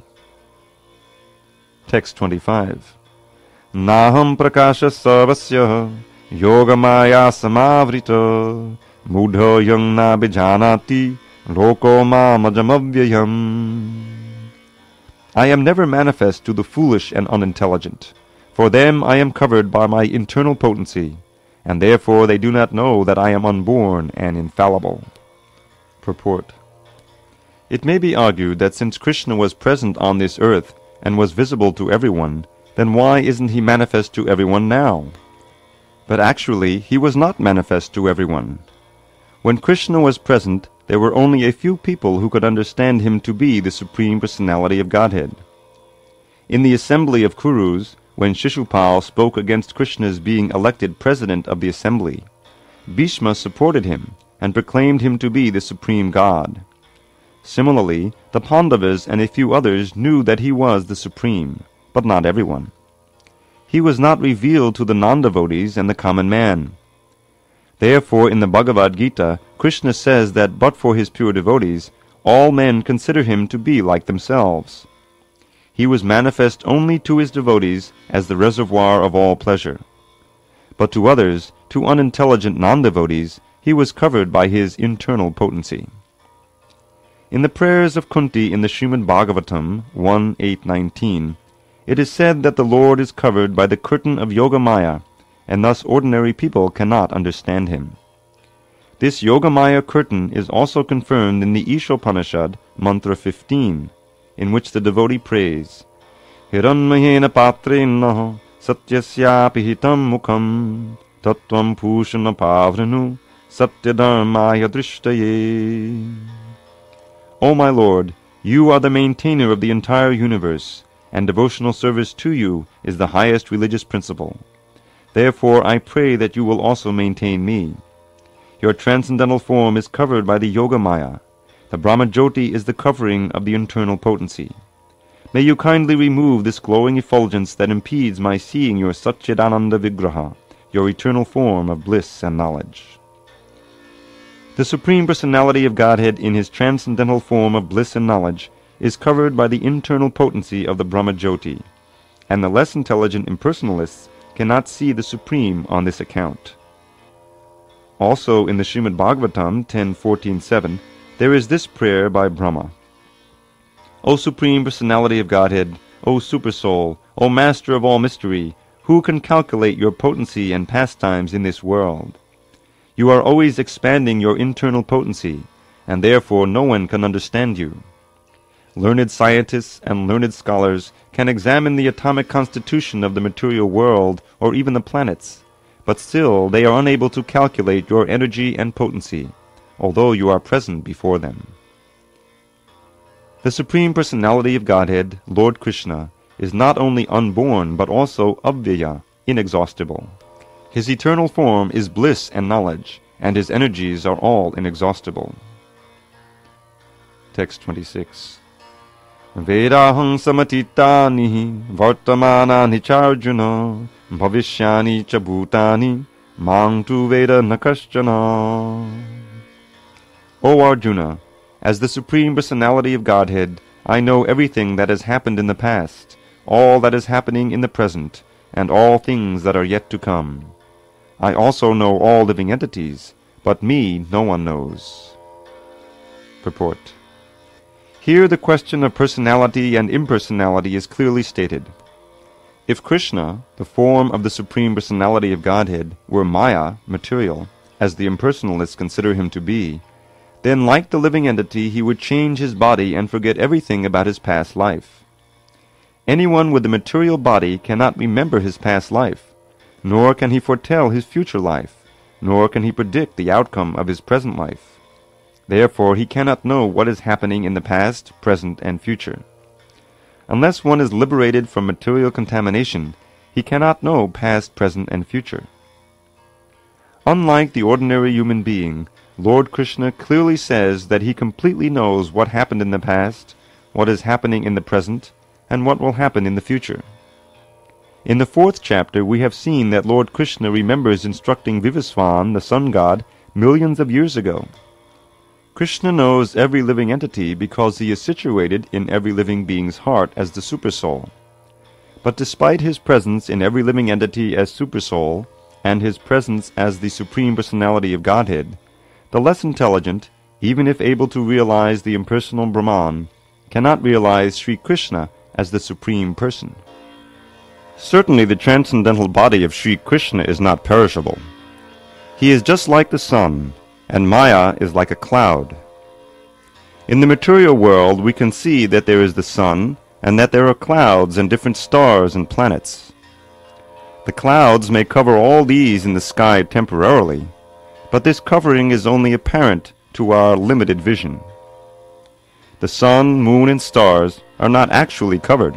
Text 25. Naham prakasha sarvasya yogamaya samavrita mudha yang na bijanati loko mamajamavyayam. I am never manifest to the foolish and unintelligent. For them I am covered by my internal potency, and therefore they do not know that I am unborn and infallible. Purport. It may be argued that since Krishna was present on this earth and was visible to everyone, then why isn't he manifest to everyone now? But actually he was not manifest to everyone. When Krishna was present, there were only a few people who could understand him to be the Supreme Personality of Godhead. In the assembly of Kurus, when Shishupal spoke against Krishna's being elected president of the assembly, Bhishma supported him and proclaimed him to be the Supreme God. Similarly, the Pandavas and a few others knew that he was the Supreme, but not everyone. He was not revealed to the non-devotees and the common man. Therefore, in the Bhagavad Gita, Krishna says that but for his pure devotees, all men consider him to be like themselves. He was manifest only to his devotees as the reservoir of all pleasure. But to others, to unintelligent non-devotees, he was covered by his internal potency. In the prayers of Kunti in the Srimad Bhagavatam 1.8.19, it is said that the Lord is covered by the curtain of Yogamaya, and thus ordinary people cannot understand him. This Yogamaya curtain is also confirmed in the Ishopanishad, Mantra 15, in which the devotee prays, Hiranmayena patrena satyasyapi hitam mukham tattvam pushana pavranu satyadharmaya drishtaye. O my Lord, you are the maintainer of the entire universe, and devotional service to you is the highest religious principle. Therefore I pray that you will also maintain me. Your transcendental form is covered by the Yogamaya. The Brahmajyoti is the covering of the internal potency. May you kindly remove this glowing effulgence that impedes my seeing your Satchidananda Vigraha, your eternal form of bliss and knowledge. The Supreme Personality of Godhead in his transcendental form of bliss and knowledge is covered by the internal potency of the Brahmajyoti, and the less intelligent impersonalists cannot see the Supreme on this account. Also in the Srimad Bhagavatam 10.14.7, there is this prayer by Brahma. O Supreme Personality of Godhead, O Supersoul, O Master of all mystery, who can calculate your potency and pastimes in this world? You are always expanding your internal potency, and therefore no one can understand you. Learned scientists and learned scholars can examine the atomic constitution of the material world or even the planets, but still they are unable to calculate your energy and potency, although you are present before them. The Supreme Personality of Godhead, Lord Krishna, is not only unborn but also Avyaya, inexhaustible. His eternal form is bliss and knowledge, and his energies are all inexhaustible. Text 26. Vedahang samatitani vartamanani charjuna bhavishyani cha bhutani mang tu veda nakaschana. O Arjuna, as the Supreme Personality of Godhead, I know everything that has happened in the past, all that is happening in the present, and all things that are yet to come. I also know all living entities, but me no one knows. Purport. Here the question of personality and impersonality is clearly stated. If Krishna, the form of the Supreme Personality of Godhead, were Maya, material, as the impersonalists consider him to be, then like the living entity he would change his body and forget everything about his past life. Anyone with a material body cannot remember his past life, nor can he foretell his future life, nor can he predict the outcome of his present life. Therefore he cannot know what is happening in the past, present, and future. Unless one is liberated from material contamination, he cannot know past, present, and future. Unlike the ordinary human being, Lord Krishna clearly says that he completely knows what happened in the past, what is happening in the present, and what will happen in the future. In the 4th chapter we have seen that Lord Krishna remembers instructing Vivasvan, the sun god, millions of years ago. Krishna knows every living entity because he is situated in every living being's heart as the Supersoul. But despite his presence in every living entity as Supersoul, and his presence as the Supreme Personality of Godhead, the less intelligent, even if able to realize the impersonal Brahman, cannot realize Sri Krishna as the Supreme Person. Certainly the transcendental body of Sri Krishna is not perishable. He is just like the sun, and Maya is like a cloud. In the material world we can see that there is the sun, and that there are clouds and different stars and planets. The clouds may cover all these in the sky temporarily, but this covering is only apparent to our limited vision. The sun, moon, and stars are not actually covered.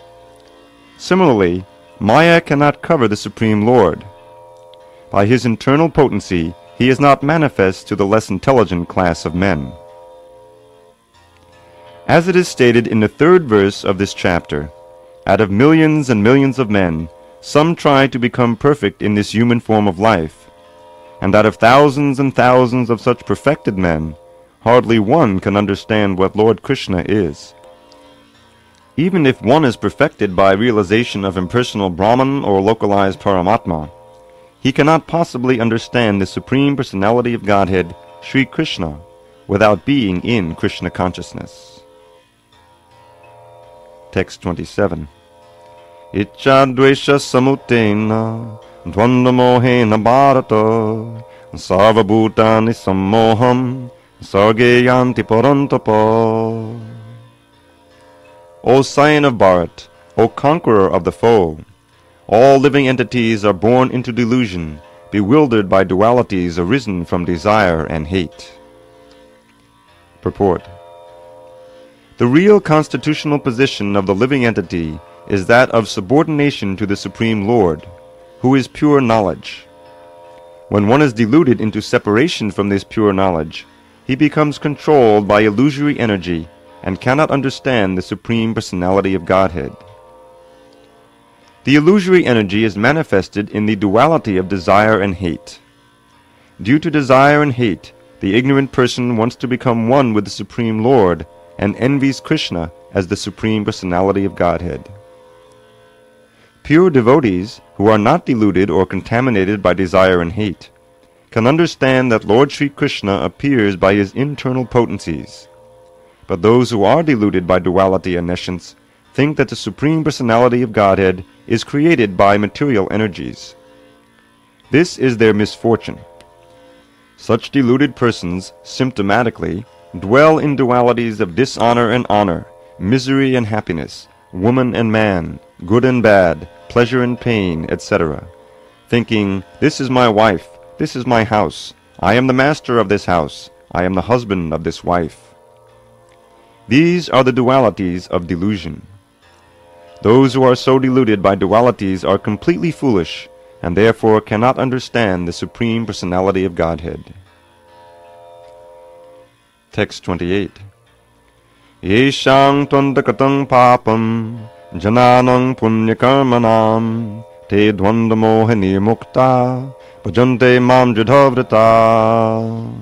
Similarly, Maya cannot cover the Supreme Lord. By his internal potency, he is not manifest to the less intelligent class of men. As it is stated in the 3rd verse of this chapter, out of millions and millions of men, some try to become perfect in this human form of life, and out of thousands and thousands of such perfected men, hardly one can understand what Lord Krishna is. Even if one is perfected by realization of impersonal Brahman or localized Paramatma, he cannot possibly understand the Supreme Personality of Godhead, Sri Krishna, without being in Krishna consciousness. Text 27. Ichcha dvesha samutena dvandamohena bharata sarvabhutani sammoham sarge yanti parantapa. O Scion of Bharat, O conqueror of the foe, all living entities are born into delusion, bewildered by dualities arisen from desire and hate. Purport. The real constitutional position of the living entity is that of subordination to the Supreme Lord, who is pure knowledge. When one is deluded into separation from this pure knowledge, he becomes controlled by illusory energy and cannot understand the Supreme Personality of Godhead. The illusory energy is manifested in the duality of desire and hate. Due to desire and hate, the ignorant person wants to become one with the Supreme Lord and envies Krishna as the Supreme Personality of Godhead. Pure devotees, who are not deluded or contaminated by desire and hate, can understand that Lord Sri Krishna appears by his internal potencies. But those who are deluded by duality and nescience think that the Supreme Personality of Godhead is created by material energies. This is their misfortune. Such deluded persons, symptomatically, dwell in dualities of dishonor and honor, misery and happiness, woman and man, good and bad, pleasure and pain, etc., thinking, this is my wife, this is my house, I am the master of this house, I am the husband of this wife. These are the dualities of delusion. Those who are so deluded by dualities are completely foolish, and therefore cannot understand the Supreme Personality of Godhead. Text 28. Yeshang tvandakatang papam jananang punyakarmanam te dvandamohini mukta bhajante mam jadhavrata.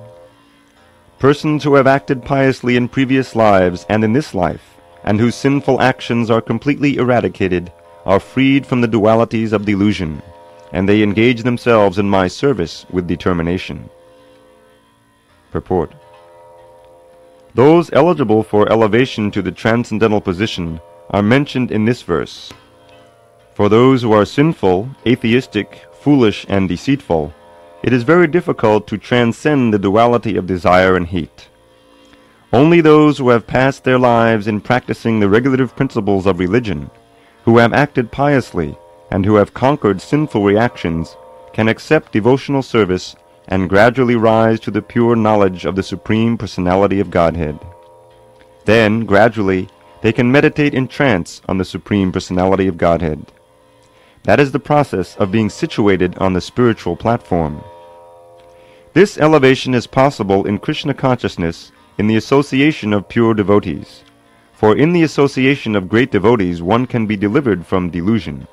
Persons who have acted piously in previous lives and in this life, and whose sinful actions are completely eradicated, are freed from the dualities of delusion, and they engage themselves in my service with determination. Purport. Those eligible for elevation to the transcendental position are mentioned in this verse. For those who are sinful, atheistic, foolish, and deceitful, it is very difficult to transcend the duality of desire and heat. Only those who have passed their lives in practicing the regulative principles of religion, who have acted piously, and who have conquered sinful reactions, can accept devotional service and gradually rise to the pure knowledge of the Supreme Personality of Godhead. Then, gradually, they can meditate in trance on the Supreme Personality of Godhead. That is the process of being situated on the spiritual platform. This elevation is possible in Krishna consciousness in the association of pure devotees, for in the association of great devotees one can be delivered from delusion.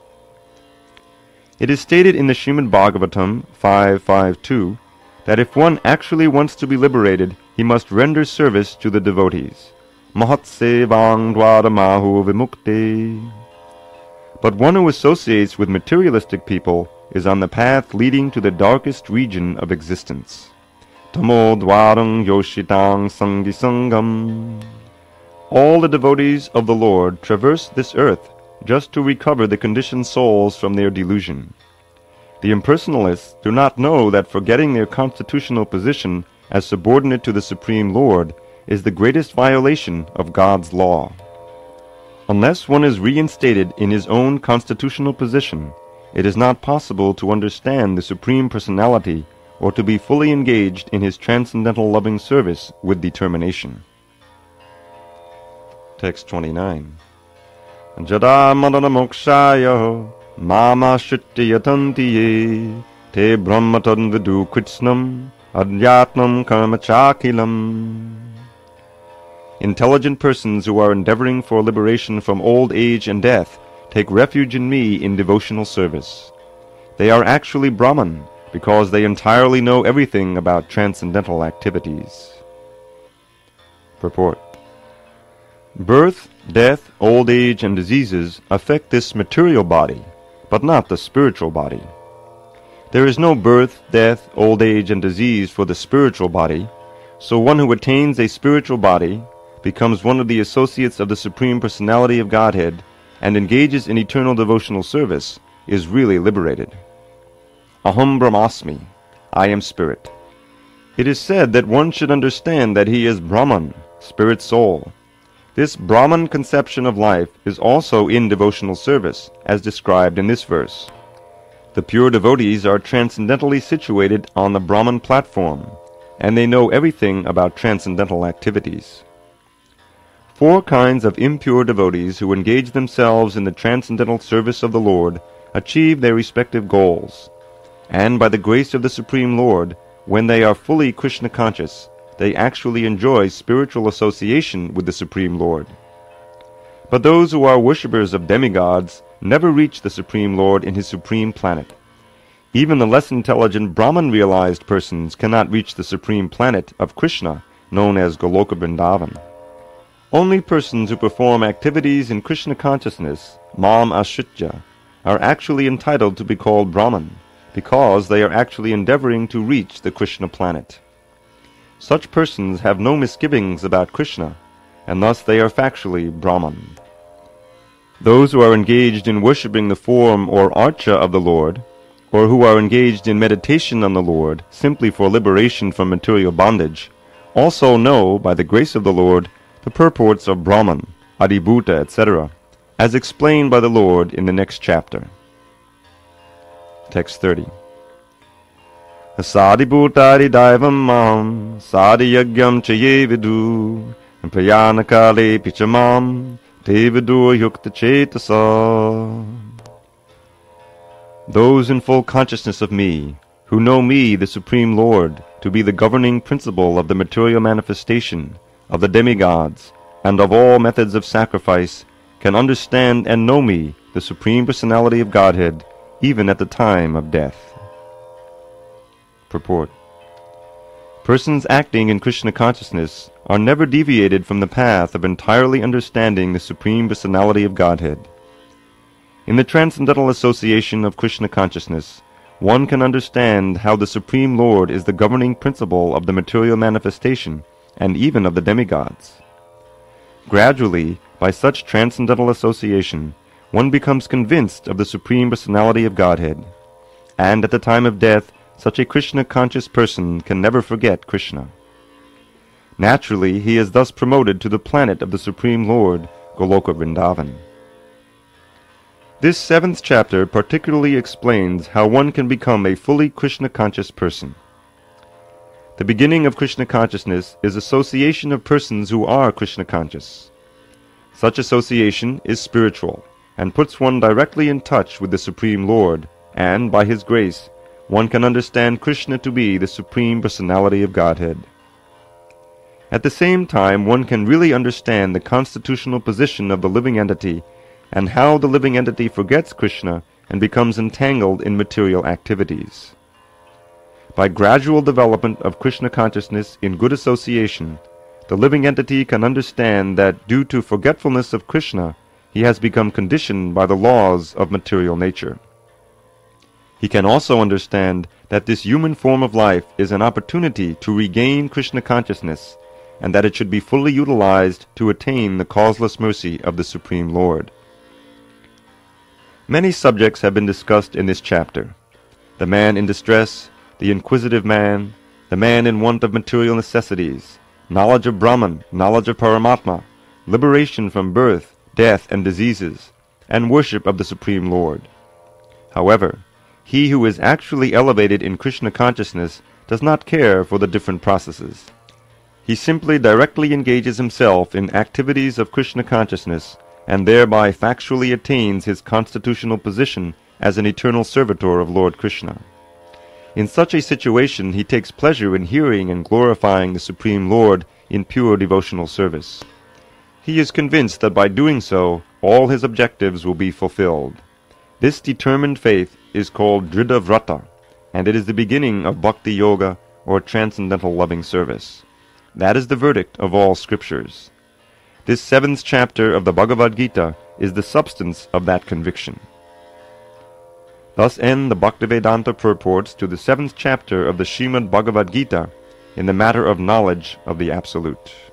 It is stated in the Srimad Bhagavatam 5.5.2 that if one actually wants to be liberated, he must render service to the devotees. Mahatsevang dvaramahu vimukte. But one who associates with materialistic people is on the path leading to the darkest region of existence. Tamo dvarang yoshitang sangisangam. All the devotees of the Lord traverse this earth just to recover the conditioned souls from their delusion. The impersonalists do not know that forgetting their constitutional position as subordinate to the Supreme Lord is the greatest violation of God's law. Unless one is reinstated in his own constitutional position, it is not possible to understand the Supreme Personality or to be fully engaged in his transcendental loving service with determination. Text 29. Jada madana mokshaya mama shritti yatanti ye te brahmatan vidu kritsnam adhyatmam karma chakilam. Intelligent persons who are endeavoring for liberation from old age and death take refuge in me in devotional service. They are actually Brahman because they entirely know everything about transcendental activities. Purport. Birth, death, old age, and diseases affect this material body, but not the spiritual body. There is no birth, death, old age, and disease for the spiritual body, so one who attains a spiritual body becomes one of the associates of the Supreme Personality of Godhead and engages in eternal devotional service is really liberated. Aham Brahmasmi, I am spirit. It is said that one should understand that he is Brahman, spirit soul. This Brahman conception of life is also in devotional service, as described in this verse. The pure devotees are transcendentally situated on the Brahman platform, and they know everything about transcendental activities. 4 kinds of impure devotees who engage themselves in the transcendental service of the Lord achieve their respective goals, and by the grace of the Supreme Lord, when they are fully Krishna conscious, they actually enjoy spiritual association with the Supreme Lord. But those who are worshippers of demigods never reach the Supreme Lord in his supreme planet. Even the less intelligent Brahman-realized persons cannot reach the supreme planet of Krishna, known as Goloka Vrindavan. Only persons who perform activities in Krishna consciousness, Mam Ashritya, are actually entitled to be called Brahman, because they are actually endeavoring to reach the Krishna planet. Such persons have no misgivings about Krishna, and thus they are factually Brahman. Those who are engaged in worshipping the form or archa of the Lord, or who are engaged in meditation on the Lord simply for liberation from material bondage, also know, by the grace of the Lord, the purports of Brahman, Adibhuta, etc., as explained by the Lord in the next chapter. Text 30. Sadibhutari daivam mam, sadiyagyam chaye vidu, and prayanakale pichamam, te vidu yukta chetasa. Those in full consciousness of me, who know me, the Supreme Lord, to be the governing principle of the material manifestation, of the demigods, and of all methods of sacrifice, can understand and know me, the Supreme Personality of Godhead, even at the time of death. Purport. Persons acting in Krishna consciousness are never deviated from the path of entirely understanding the Supreme Personality of Godhead. In the transcendental association of Krishna consciousness, one can understand how the Supreme Lord is the governing principle of the material manifestation, and even of the demigods. Gradually, by such transcendental association, one becomes convinced of the Supreme Personality of Godhead, and at the time of death, such a Krishna-conscious person can never forget Krishna. Naturally, he is thus promoted to the planet of the Supreme Lord, Goloka Vrindavan. This 7th chapter particularly explains how one can become a fully Krishna-conscious person. The beginning of Krishna consciousness is association of persons who are Krishna-conscious. Such association is spiritual, and puts one directly in touch with the Supreme Lord, and, by His grace, one can understand Krishna to be the Supreme Personality of Godhead. At the same time, one can really understand the constitutional position of the living entity, and how the living entity forgets Krishna and becomes entangled in material activities. By gradual development of Krishna consciousness in good association, the living entity can understand that due to forgetfulness of Krishna, he has become conditioned by the laws of material nature. He can also understand that this human form of life is an opportunity to regain Krishna consciousness, and that it should be fully utilized to attain the causeless mercy of the Supreme Lord. Many subjects have been discussed in this chapter: the man in distress, the inquisitive man, the man in want of material necessities, knowledge of Brahman, knowledge of Paramatma, liberation from birth, death, and diseases, and worship of the Supreme Lord. However, he who is actually elevated in Krishna consciousness does not care for the different processes. He simply directly engages himself in activities of Krishna consciousness, and thereby factually attains his constitutional position as an eternal servitor of Lord Krishna. In such a situation, he takes pleasure in hearing and glorifying the Supreme Lord in pure devotional service. He is convinced that by doing so, all his objectives will be fulfilled. This determined faith is called Dridha Vrata, and it is the beginning of Bhakti Yoga, or transcendental loving service. That is the verdict of all scriptures. This 7th chapter of the Bhagavad Gita is the substance of that conviction. Thus end the Bhaktivedanta purports to the 7th chapter of the Srimad Bhagavad Gita in the matter of knowledge of the Absolute.